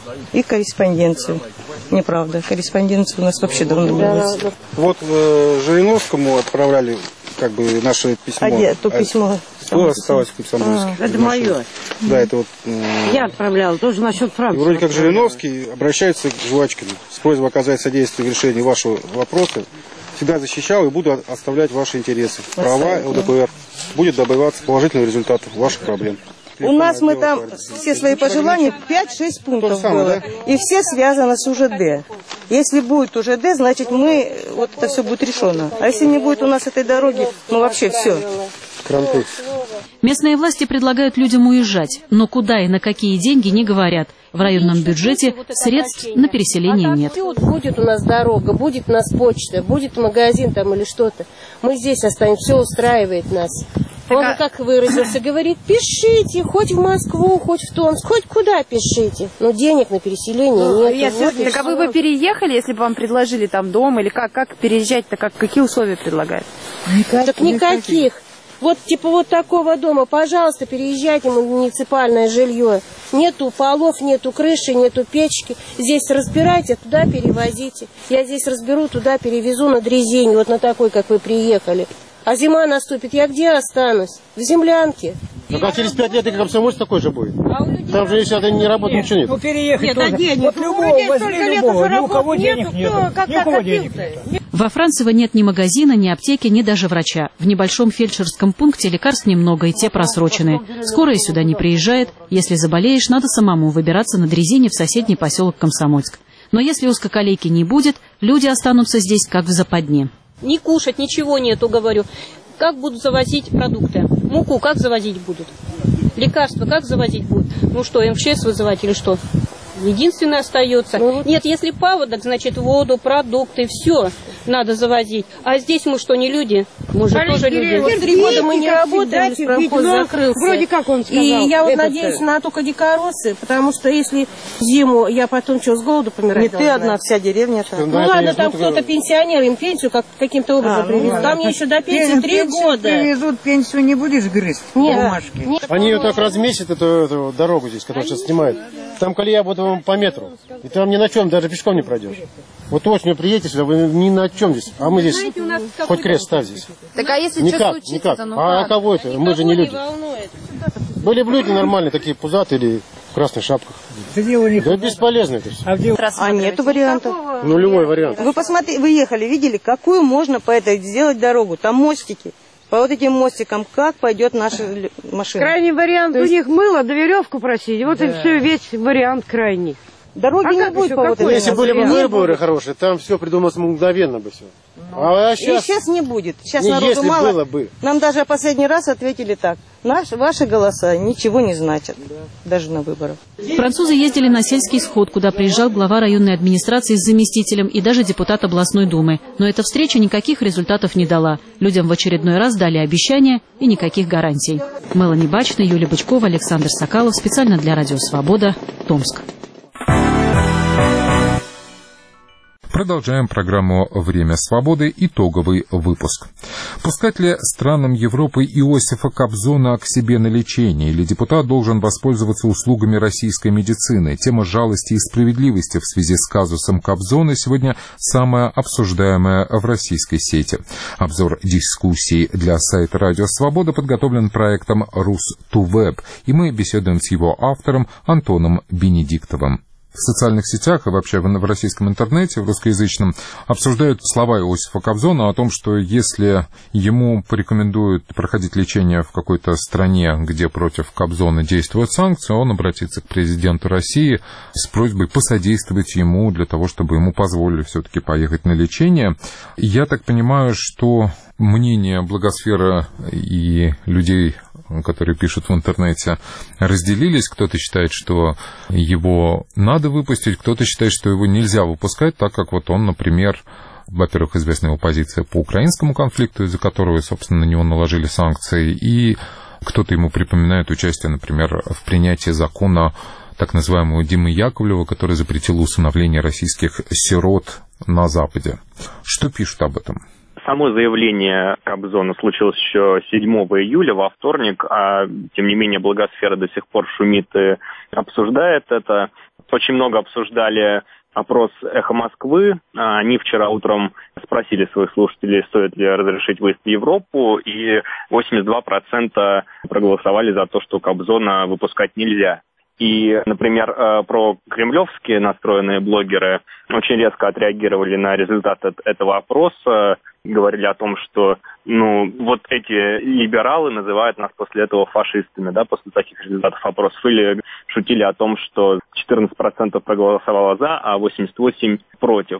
S11: и корреспонденцию. Неправда, корреспонденцию у нас вообще давно не было.
S7: Вот Жириновскому отправляли как бы наше письмо.
S11: То письмо?
S7: Осталось в Комсомольске.
S11: Это мое.
S7: Да, это вот...
S11: Я отправляла, тоже насчет Франции.
S7: Вроде как Жириновский обращается к Жвачкину с просьбой оказать содействие в решении вашего вопроса. Всегда защищал и буду оставлять ваши интересы. Права ЛДПР. Будет добиваться положительного результата ваших проблем.
S11: У нас мы там все свои пожелания, 5-6 пунктов было. Да? И все связаны с УЖД. Если будет УЖД, значит вот это все будет решено. А если не будет у нас этой дороги, вообще все.
S7: Кранты.
S8: Местные власти предлагают людям уезжать, но куда и на какие деньги не говорят. В районном бюджете средств на переселение нет.
S12: Будет у нас дорога, будет у нас почта, будет магазин там или что-то. Мы здесь останемся, все устраивает нас. Он, как выразился, говорит, пишите, хоть в Москву, хоть в Томск, хоть куда пишите. Но денег на переселение нет.
S13: Так а вы бы переехали, если бы вам предложили там дом, или как переезжать-то, какие условия предлагают?
S12: Так никаких. Вот типа вот такого дома, пожалуйста, переезжайте в муниципальное жилье. Нету полов, нету крыши, нету печки. Здесь разбирайте, туда перевозите. Я здесь разберу, туда перевезу на дрезине, вот на такой, как вы приехали. А зима наступит, я где останусь? В землянке.
S14: Так а через 5 лет и Комсомольск такой же будет. Там же если это не работает, ничего нет.
S9: Ну переехать
S11: нет,
S9: тоже.
S11: Денег.
S9: Вот любого, возьми любого, ни у кого денег нет. Ни у кого денег нет.
S8: Во Францево нет ни магазина, ни аптеки, ни даже врача. В небольшом фельдшерском пункте лекарств немного, и те просрочены. Скорая сюда не приезжает. Если заболеешь, надо самому выбираться на дрезине в соседний поселок Комсомольск. Но если узкоколейки не будет, люди останутся здесь как в западне.
S12: Не кушать, ничего нету, говорю. Как будут завозить продукты? Муку как завозить будут? Лекарства как завозить будут? Ну что, МЧС вызывать или что? Единственное остается. Нет, если паводок, значит воду, продукты, все надо завозить. А здесь мы что, не люди? Мы же тоже люди. Вот 3 года мы не работали, спромхоз закрылся.
S11: Вроде как он сказал.
S12: И я вот надеюсь на только дикоросы, потому что если зиму, я потом что, с голоду помирать
S11: не должна? Ты одна, вся деревня там.
S12: Ну ладно, там кто-то пенсионер, им пенсию каким-то образом привезут. Там мне еще до пенсии 3 года.
S11: Привезут, пенсию не будешь грызть?
S12: Бумажки.
S14: Они ее так разместят, эту дорогу здесь, которую сейчас снимают. Там колея будет по метру. И там ни на чем, даже пешком не пройдешь. Вот осенью приедете сюда, вы ни на чем здесь. А мы здесь, хоть крест ставь здесь.
S13: Так а если
S14: никак,
S13: что случится,
S14: никак.
S13: Ну
S14: а
S13: как?
S14: Кого это? Мы же не люди. Были бы люди нормальные, такие пузатые или в красных шапках. Да бесполезно это все.
S11: А нету вариантов?
S14: Нулевой вариант.
S11: Вы посмотрите, вы ехали, видели, какую можно по этой сделать дорогу? Там мостики. По вот этим мостикам как пойдет наша машина?
S10: Крайний вариант у них мыло да веревку просить. Вот и все, весь вариант крайний.
S11: Дороги не будет по вот этому.
S14: Если были бы выборы хорошие, там все придумалось мгновенно бы все.
S11: И сейчас не будет. Сейчас народу мало.
S14: Было бы.
S11: Нам даже последний раз ответили так. Ваши голоса ничего не значат, даже на выборах.
S8: Французы ездили на сельский сход, куда приезжал глава районной администрации с заместителем и даже депутат областной думы. Но эта встреча никаких результатов не дала. Людям в очередной раз дали обещания и никаких гарантий. Мелани Бачна, Юлия Бычкова, Александр Сокалов. Специально для Радио Свобода. Томск.
S1: Продолжаем программу «Время свободы». Итоговый выпуск. Пускать ли странам Европы Иосифа Кобзона к себе на лечение? Или депутат должен воспользоваться услугами российской медицины? Тема жалости и справедливости в связи с казусом Кобзона сегодня самая обсуждаемая в российской сети. Обзор дискуссий для сайта «Радио Свобода» подготовлен проектом «Рус2Веб», и мы беседуем с его автором Антоном Бенедиктовым. В социальных сетях и вообще в российском интернете, в русскоязычном, обсуждают слова Иосифа Кобзона о том, что если ему порекомендуют проходить лечение в какой-то стране, где против Кобзона действуют санкции, он обратится к президенту России с просьбой посодействовать ему для того, чтобы ему позволили все-таки поехать на лечение. Я так понимаю, что мнения благосферы и людей, которые пишут в интернете, разделились. Кто-то считает, что его надо выпустить, кто-то считает, что его нельзя выпускать, так как вот он, например, во-первых, известна его позиция по украинскому конфликту, из-за которого, собственно, на него наложили санкции, и кто-то ему припоминает участие, например, в принятии закона так называемого Димы Яковлева, который запретил усыновление российских сирот на Западе. Что пишут об этом?
S15: Само заявление Кобзона случилось еще 7 июля, во вторник, а тем не менее благосфера до сих пор шумит и обсуждает это. Очень много обсуждали опрос «Эхо Москвы». Они вчера утром спросили своих слушателей, стоит ли разрешить выезд в Европу, и 82% проголосовали за то, что Кобзона выпускать нельзя. И, например, про кремлевские настроенные блогеры очень резко отреагировали на результат этого опроса, говорили о том, что, вот эти либералы называют нас после этого фашистами, да, после таких результатов опросов, или шутили о том, что 14% проголосовало за, а 88% против.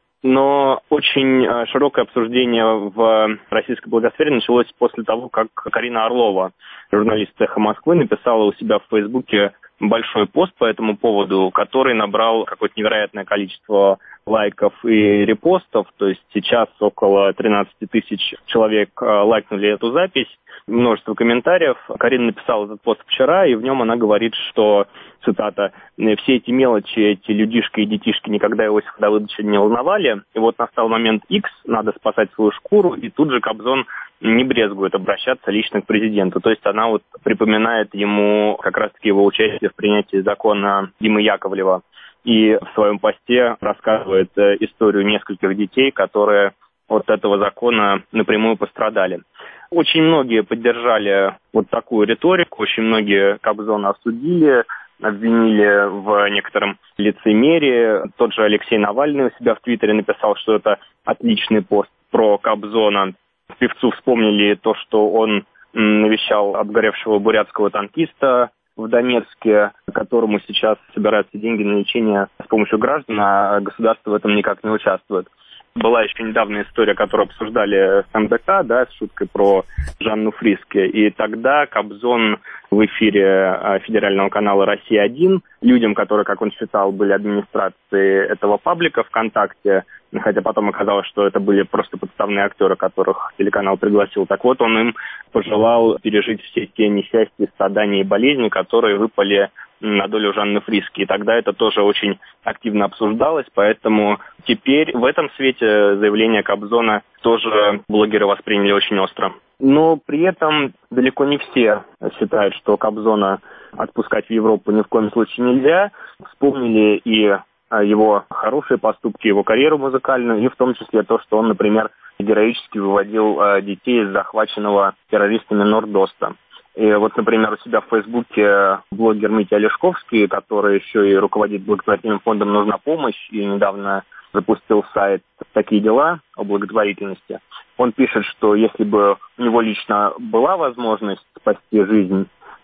S15: Но очень широкое обсуждение в российской блогосфере началось после того, как Карина Орлова, журналист «Эхо Москвы», написала у себя в Фейсбуке большой пост по этому поводу, который набрал какое-то невероятное количество лайков и репостов. То есть сейчас около 13 тысяч человек лайкнули эту запись, множество комментариев. Карина написала этот пост вчера, и в нем она говорит, что, цитата, «все эти мелочи, эти людишки и детишки никогда Иосифа Давыдовича не волновали. И вот настал момент X, надо спасать свою шкуру», и тут же Кобзон не брезгует обращаться лично к президенту. То есть она вот припоминает ему как раз-таки его участие в принятии закона Димы Яковлева. И в своем посте рассказывает историю нескольких детей, которые от этого закона напрямую пострадали. Очень многие поддержали вот такую риторику, очень многие Кобзона осудили, обвинили в некотором лицемерии. Тот же Алексей Навальный у себя в Твиттере написал, что это отличный пост про Кобзона. Певцу вспомнили то, что он навещал обгоревшего бурятского танкиста в Донецке, которому сейчас собираются деньги на лечение с помощью граждан, а государство в этом никак не участвует. Была еще недавно история, которую обсуждали с МДК, да, с шуткой про Жанну Фриске. И тогда Кобзон в эфире федерального канала «Россия-1» людям, которые, как он считал, были администрацией этого паблика ВКонтакте, хотя потом оказалось, что это были просто подставные актеры, которых телеканал пригласил. Так вот, он им пожелал пережить все те несчастья, страдания и болезни, которые выпали на долю Жанны Фриски. И тогда это тоже очень активно обсуждалось, поэтому теперь в этом свете заявление Кобзона тоже блогеры восприняли очень остро. Но при этом далеко не все считают, что Кобзона отпускать в Европу ни в коем случае нельзя. Вспомнили и его хорошие поступки, его карьеру музыкальную, и в том числе то, что он, например, героически выводил детей из захваченного террористами Нордоста. И вот, например, у себя в Фейсбуке блогер Митя Олешковский, который еще и руководит благотворительным фондом «Нужна помощь» и недавно запустил сайт «Такие дела» о благотворительности. Он пишет, что если бы у него лично была возможность спасти жизнь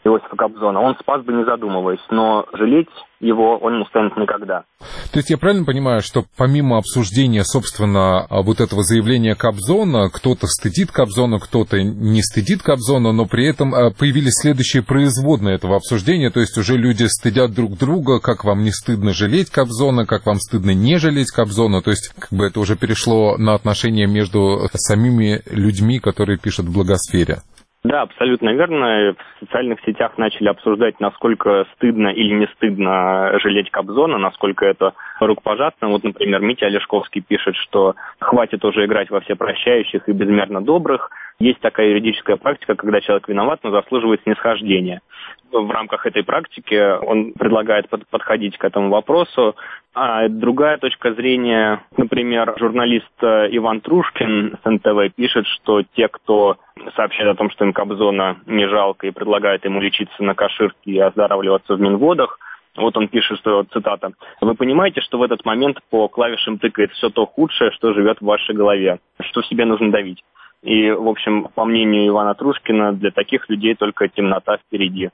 S15: Иосифа Кобзона, он спас бы не задумываясь, но жалеть его он не станет никогда.
S1: То есть я правильно понимаю, что помимо обсуждения, собственно, вот этого заявления Кобзона, кто-то стыдит Кобзона, кто-то не стыдит Кобзона, но при этом появились следующие производные этого обсуждения, то есть уже люди стыдят друг друга, как вам не стыдно жалеть Кобзона, как вам стыдно не жалеть Кобзона, то есть как бы это уже перешло на отношения между самими людьми, которые пишут в блогосфере.
S15: Да, абсолютно верно. В социальных сетях начали обсуждать, насколько стыдно или не стыдно жалеть Кобзона, насколько это рукопожатно. Вот, например, Митя Олешковский пишет, что хватит уже играть во всепрощающих и безмерно добрых. Есть такая юридическая практика, когда человек виноват, но заслуживает снисхождения. В рамках этой практики он предлагает подходить к этому вопросу. А другая точка зрения, например, журналист Иван Трушкин с НТВ пишет, что те, кто сообщает о том, что им Кобзона не жалко и предлагает ему лечиться на Каширке и оздоравливаться в Минводах, вот он пишет, что, цитата, «Вы понимаете, что в этот момент по клавишам тыкает все то худшее, что живет в вашей голове, что в себе нужно давить». И, в общем, по мнению Ивана Трушкина, для таких людей только темнота впереди.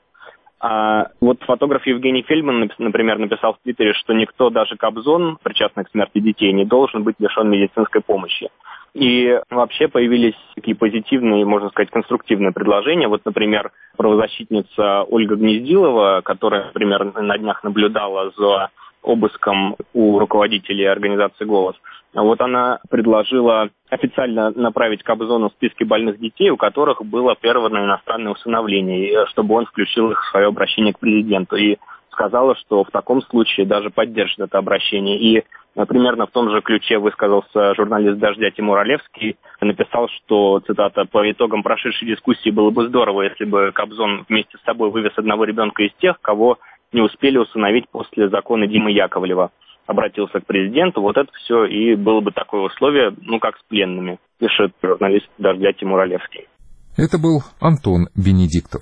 S15: А вот фотограф Евгений Фельдман, например, написал в Твиттере, что никто, даже Кобзон, причастный к смерти детей, не должен быть лишен медицинской помощи. И вообще появились такие позитивные, можно сказать, конструктивные предложения. Вот, например, правозащитница Ольга Гнездилова, которая, например, на днях наблюдала за обыском у руководителей организации «Голос», вот она предложила официально направить Кобзону в списки больных детей, у которых было прервано иностранное усыновление, чтобы он включил их в свое обращение к президенту. И сказала, что в таком случае даже поддержит это обращение. И примерно в том же ключе высказался журналист «Дождя» Тимур Олевский. Написал, что, цитата, «По итогам прошедшей дискуссии было бы здорово, если бы Кобзон вместе с собой вывез одного ребенка из тех, кого не успели усыновить после закона Димы Яковлева». Обратился к президенту, вот это все, и было бы такое условие, как с пленными, пишет журналист «Дождя» Тимур Олевский.
S1: Это был Антон Бенедиктов.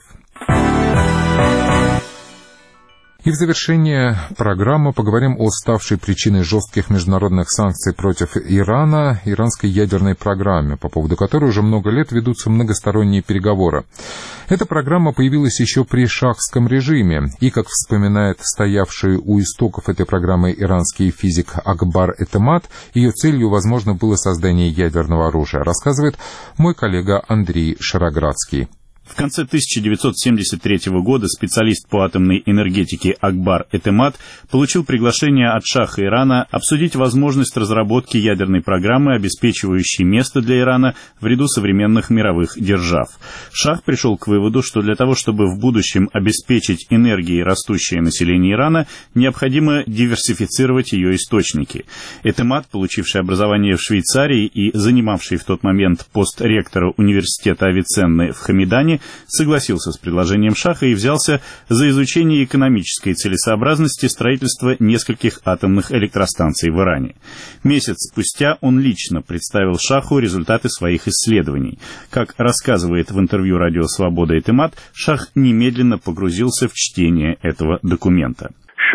S1: И в завершение программы поговорим о ставшей причиной жестких международных санкций против Ирана иранской ядерной программе, по поводу которой уже много лет ведутся многосторонние переговоры. Эта программа появилась еще при шахском режиме, и, как вспоминает стоявший у истоков этой программы иранский физик Акбар Этемад, ее целью, возможно, было создание ядерного оружия, рассказывает мой коллега Андрей Шароградский.
S16: В конце 1973 года специалист по атомной энергетике Акбар Этемад получил приглашение от шаха Ирана обсудить возможность разработки ядерной программы, обеспечивающей место для Ирана в ряду современных мировых держав. Шах пришел к выводу, что для того, чтобы в будущем обеспечить энергией растущее население Ирана, необходимо диверсифицировать ее источники. Этемад, получивший образование в Швейцарии и занимавший в тот момент пост ректора университета Авиценны в Хамедане, согласился с предложением шаха и взялся за изучение экономической целесообразности строительства нескольких атомных электростанций в Иране. Месяц спустя он лично представил шаху результаты своих исследований. Как рассказывает в интервью «Радио Свобода» Этемад, шах немедленно погрузился в чтение этого документа.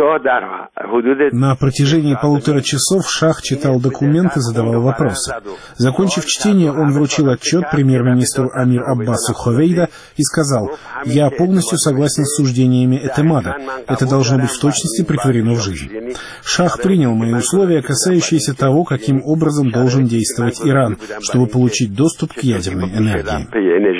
S4: На протяжении 1,5 часов шах читал документы, задавал вопросы. Закончив чтение, он вручил отчет премьер-министру Амир Аббасу Ховейда и сказал: «Я полностью согласен с суждениями Этемада. Это должно быть в точности претворено в жизнь». Шах принял мои условия, касающиеся того, каким образом должен действовать Иран, чтобы получить доступ к ядерной энергии.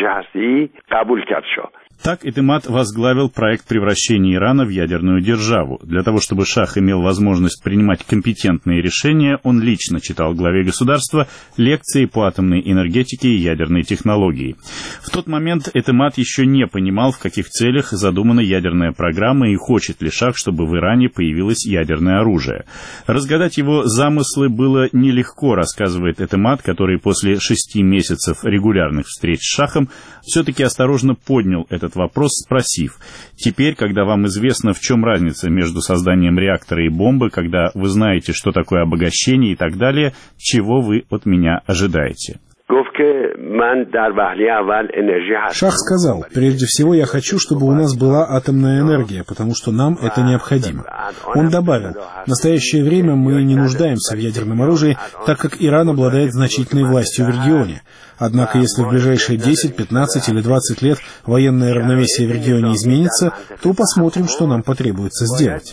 S16: Так Этемад возглавил проект превращения Ирана в ядерную державу. Для того, чтобы шах имел возможность принимать компетентные решения, он лично читал главе государства лекции по атомной энергетике и ядерной технологии. В тот момент Этемад еще не понимал, в каких целях задумана ядерная программа и хочет ли шах, чтобы в Иране появилось ядерное оружие. Разгадать его замыслы было нелегко, рассказывает Этемад, который после 6 месяцев регулярных встреч с шахом все-таки осторожно поднял этот вопрос, спросив: «Теперь, когда вам известно, в чем разница между созданием реактора и бомбы, когда вы знаете, что такое обогащение и так далее, чего вы от меня ожидаете?»
S4: Шах сказал: прежде всего я хочу, чтобы у нас была атомная энергия, потому что нам это необходимо. Он добавил: в настоящее время мы не нуждаемся в ядерном оружии, так как Иран обладает значительной властью в регионе. Однако, если в ближайшие 10, 15 или 20 лет военное равновесие в регионе изменится, то посмотрим, что нам потребуется сделать.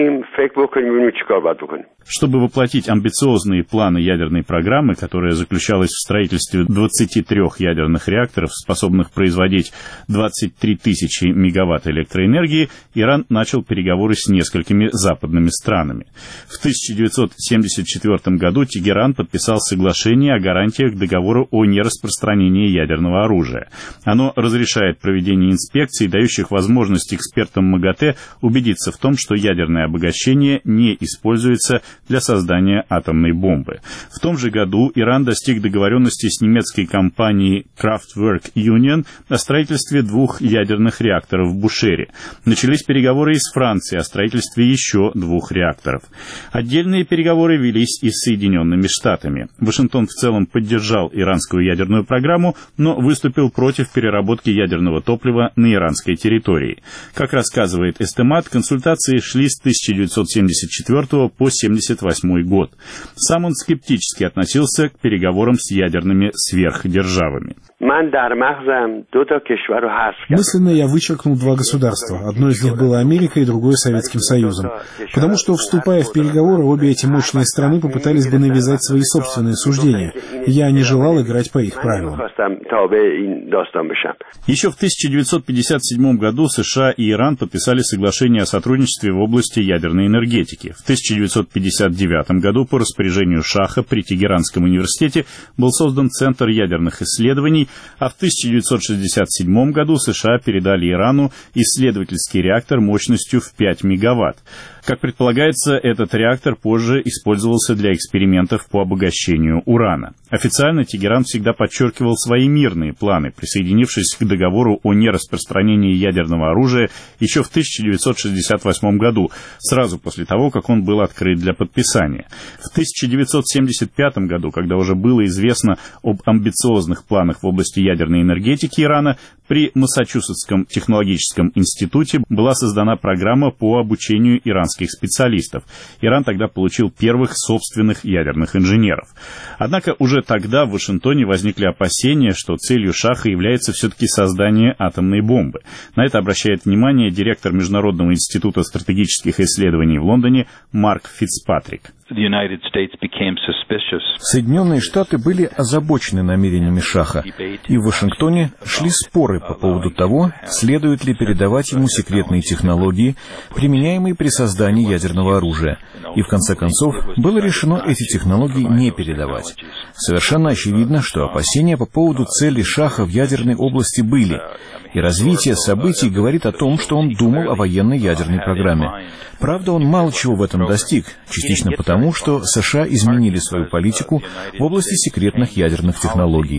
S16: Чтобы воплотить амбициозные планы ядерной программы, которая заключалась в строительстве 23 ядерных реакторов, способных производить 23 тысячи мегаватт электроэнергии, Иран начал переговоры с несколькими западными странами. В 1974 году Тегеран подписал соглашение о гарантиях договора о нераспространении ядерного оружия. Оно разрешает проведение инспекций, дающих возможность экспертам МАГАТЭ убедиться в том, что ядерное обогащение не используется для создания атомной бомбы. В том же году Иран достиг договоренности с немецкой компанией Kraftwerk Union о строительстве 2 ядерных реакторов в Бушере. Начались переговоры и с Францией о строительстве еще 2 реакторов. Отдельные переговоры велись и с Соединенными Штатами. Вашингтон в целом поддержал иранскую ядерную программу, но выступил против переработки ядерного топлива на иранской территории. Как рассказывает Эстемат, консультации шли с 1974 по 1978 год. Сам он скептически относился к переговорам с ядерными сверхдержавами.
S4: Мысленно я вычеркнул 2 государства. Одно из них было Америка и другое Советским Союзом. Потому что, вступая в переговоры, обе эти мощные страны попытались бы навязать свои собственные суждения. Я не желал играть по их правилам.
S16: Еще в 1957 году США и Иран подписали соглашение о сотрудничестве в области ядерной энергетики. В 1959 году по распоряжению Шаха при Тегеранском университете был создан Центр ядерных исследований, а в 1967 году США передали Ирану исследовательский реактор мощностью в 5 мегаватт. Как предполагается, этот реактор позже использовался для экспериментов по обогащению урана. Официально Тегеран всегда подчеркивал свои мирные планы, присоединившись к договору о нераспространении ядерного оружия еще в 1968 году, сразу после того, как он был открыт для подписания. В 1975 году, когда уже было известно об амбициозных планах в области ядерной энергетики Ирана, при Массачусетском технологическом институте была создана программа по обучению иранских специалистов. Иран тогда получил первых собственных ядерных инженеров. Однако уже тогда в Вашингтоне возникли опасения, что целью Шаха является все-таки создание атомной бомбы. На это обращает внимание директор Международного института стратегических исследований в Лондоне Марк Фицпатрик.
S17: Соединенные Штаты были озабочены намерениями Шаха, и в Вашингтоне шли споры по поводу того, следует ли передавать ему секретные технологии, применяемые при создании ядерного оружия. И в конце концов было решено эти технологии не передавать. Совершенно очевидно, что опасения по поводу цели Шаха в ядерной области были, и развитие событий говорит о том, что он думал о военной ядерной программе. Правда, он мало чего в этом достиг, частично потому, что США изменили свою политику в области секретных ядерных технологий.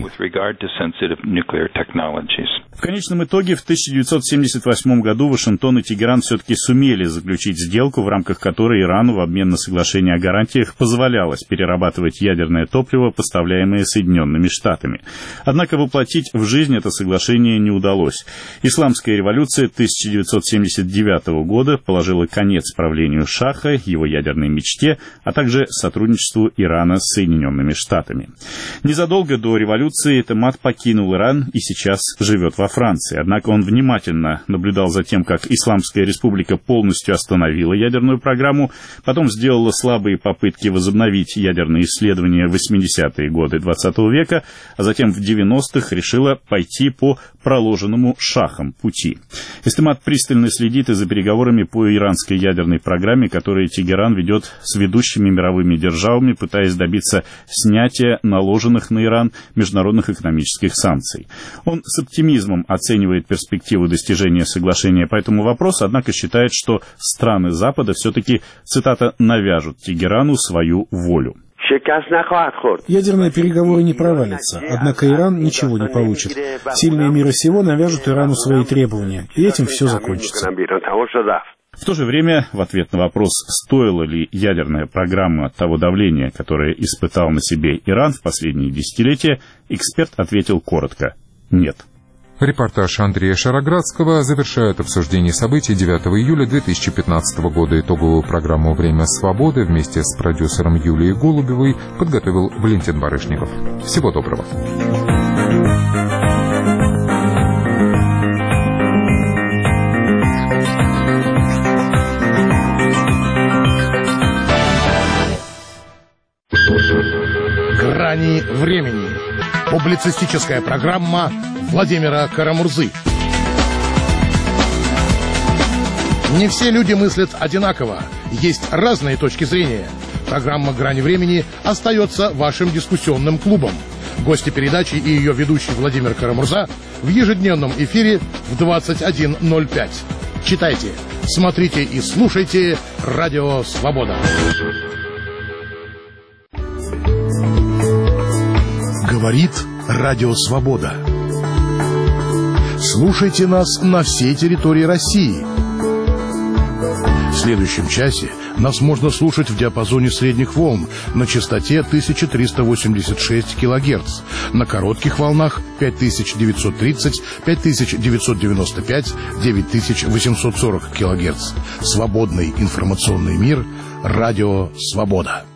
S16: В конечном итоге в 1978 году Вашингтон и Тегеран все-таки сумели заключить сделку, в рамках которой Ирану в обмен на соглашение о гарантиях позволялось перерабатывать ядерное топливо, поставляемое Соединенными Штатами. Однако воплотить в жизнь это соглашение не удалось. Исламская революция 1979 года положила конец правлению Шаха, его ядерной мечте, а также сотрудничеству Ирана с Соединенными Штатами. Незадолго до революции Темат покинул Иран и сейчас живет во Франции. Однако он внимательно наблюдал за тем, как Исламская республика полностью остановила ядерную программу, потом сделала слабые попытки возобновить ядерные исследования в 80-е годы XX века, а затем в 90-х решила пойти по проложенному Шахом пути. Эстемат пристально следит и за переговорами по иранской ядерной программе, которые Тегеран ведет с ведущими мировыми державами, пытаясь добиться снятия наложенных на Иран международных экономических санкций. Он с оптимизмом оценивает перспективы достижения соглашения по этому вопросу, однако считает, что страны Запада все-таки, цитата, «навяжут Тегерану свою волю».
S4: Ядерные переговоры не провалятся, однако Иран ничего не получит. Сильные мира сего навяжут Ирану свои требования, и этим все закончится.
S16: В то же время, в ответ на вопрос, стоила ли ядерная программа того давления, которое испытал на себе Иран в последние десятилетия, эксперт ответил коротко – нет.
S1: Репортаж Андрея Шароградского завершает обсуждение событий 9 июля 2015 года. Итоговую программу «Время свободы» вместе с продюсером Юлией Голубевой подготовил Валентин Барышников. Всего доброго.
S18: «Грани времени». Публицистическая программа Владимира Карамурзы. Не все люди мыслят одинаково. Есть разные точки зрения. Программа «Грани времени» остается вашим дискуссионным клубом. Гости передачи и ее ведущий Владимир Карамурза в ежедневном эфире в 21:05. Читайте, смотрите и слушайте «Радио Свобода». Говорит Радио Свобода. Слушайте нас на всей территории России. В следующем часе нас можно слушать в диапазоне средних волн на частоте 1386 кГц, на коротких волнах 5930, 5995, 9840 кГц. Свободный информационный мир. Радио Свобода.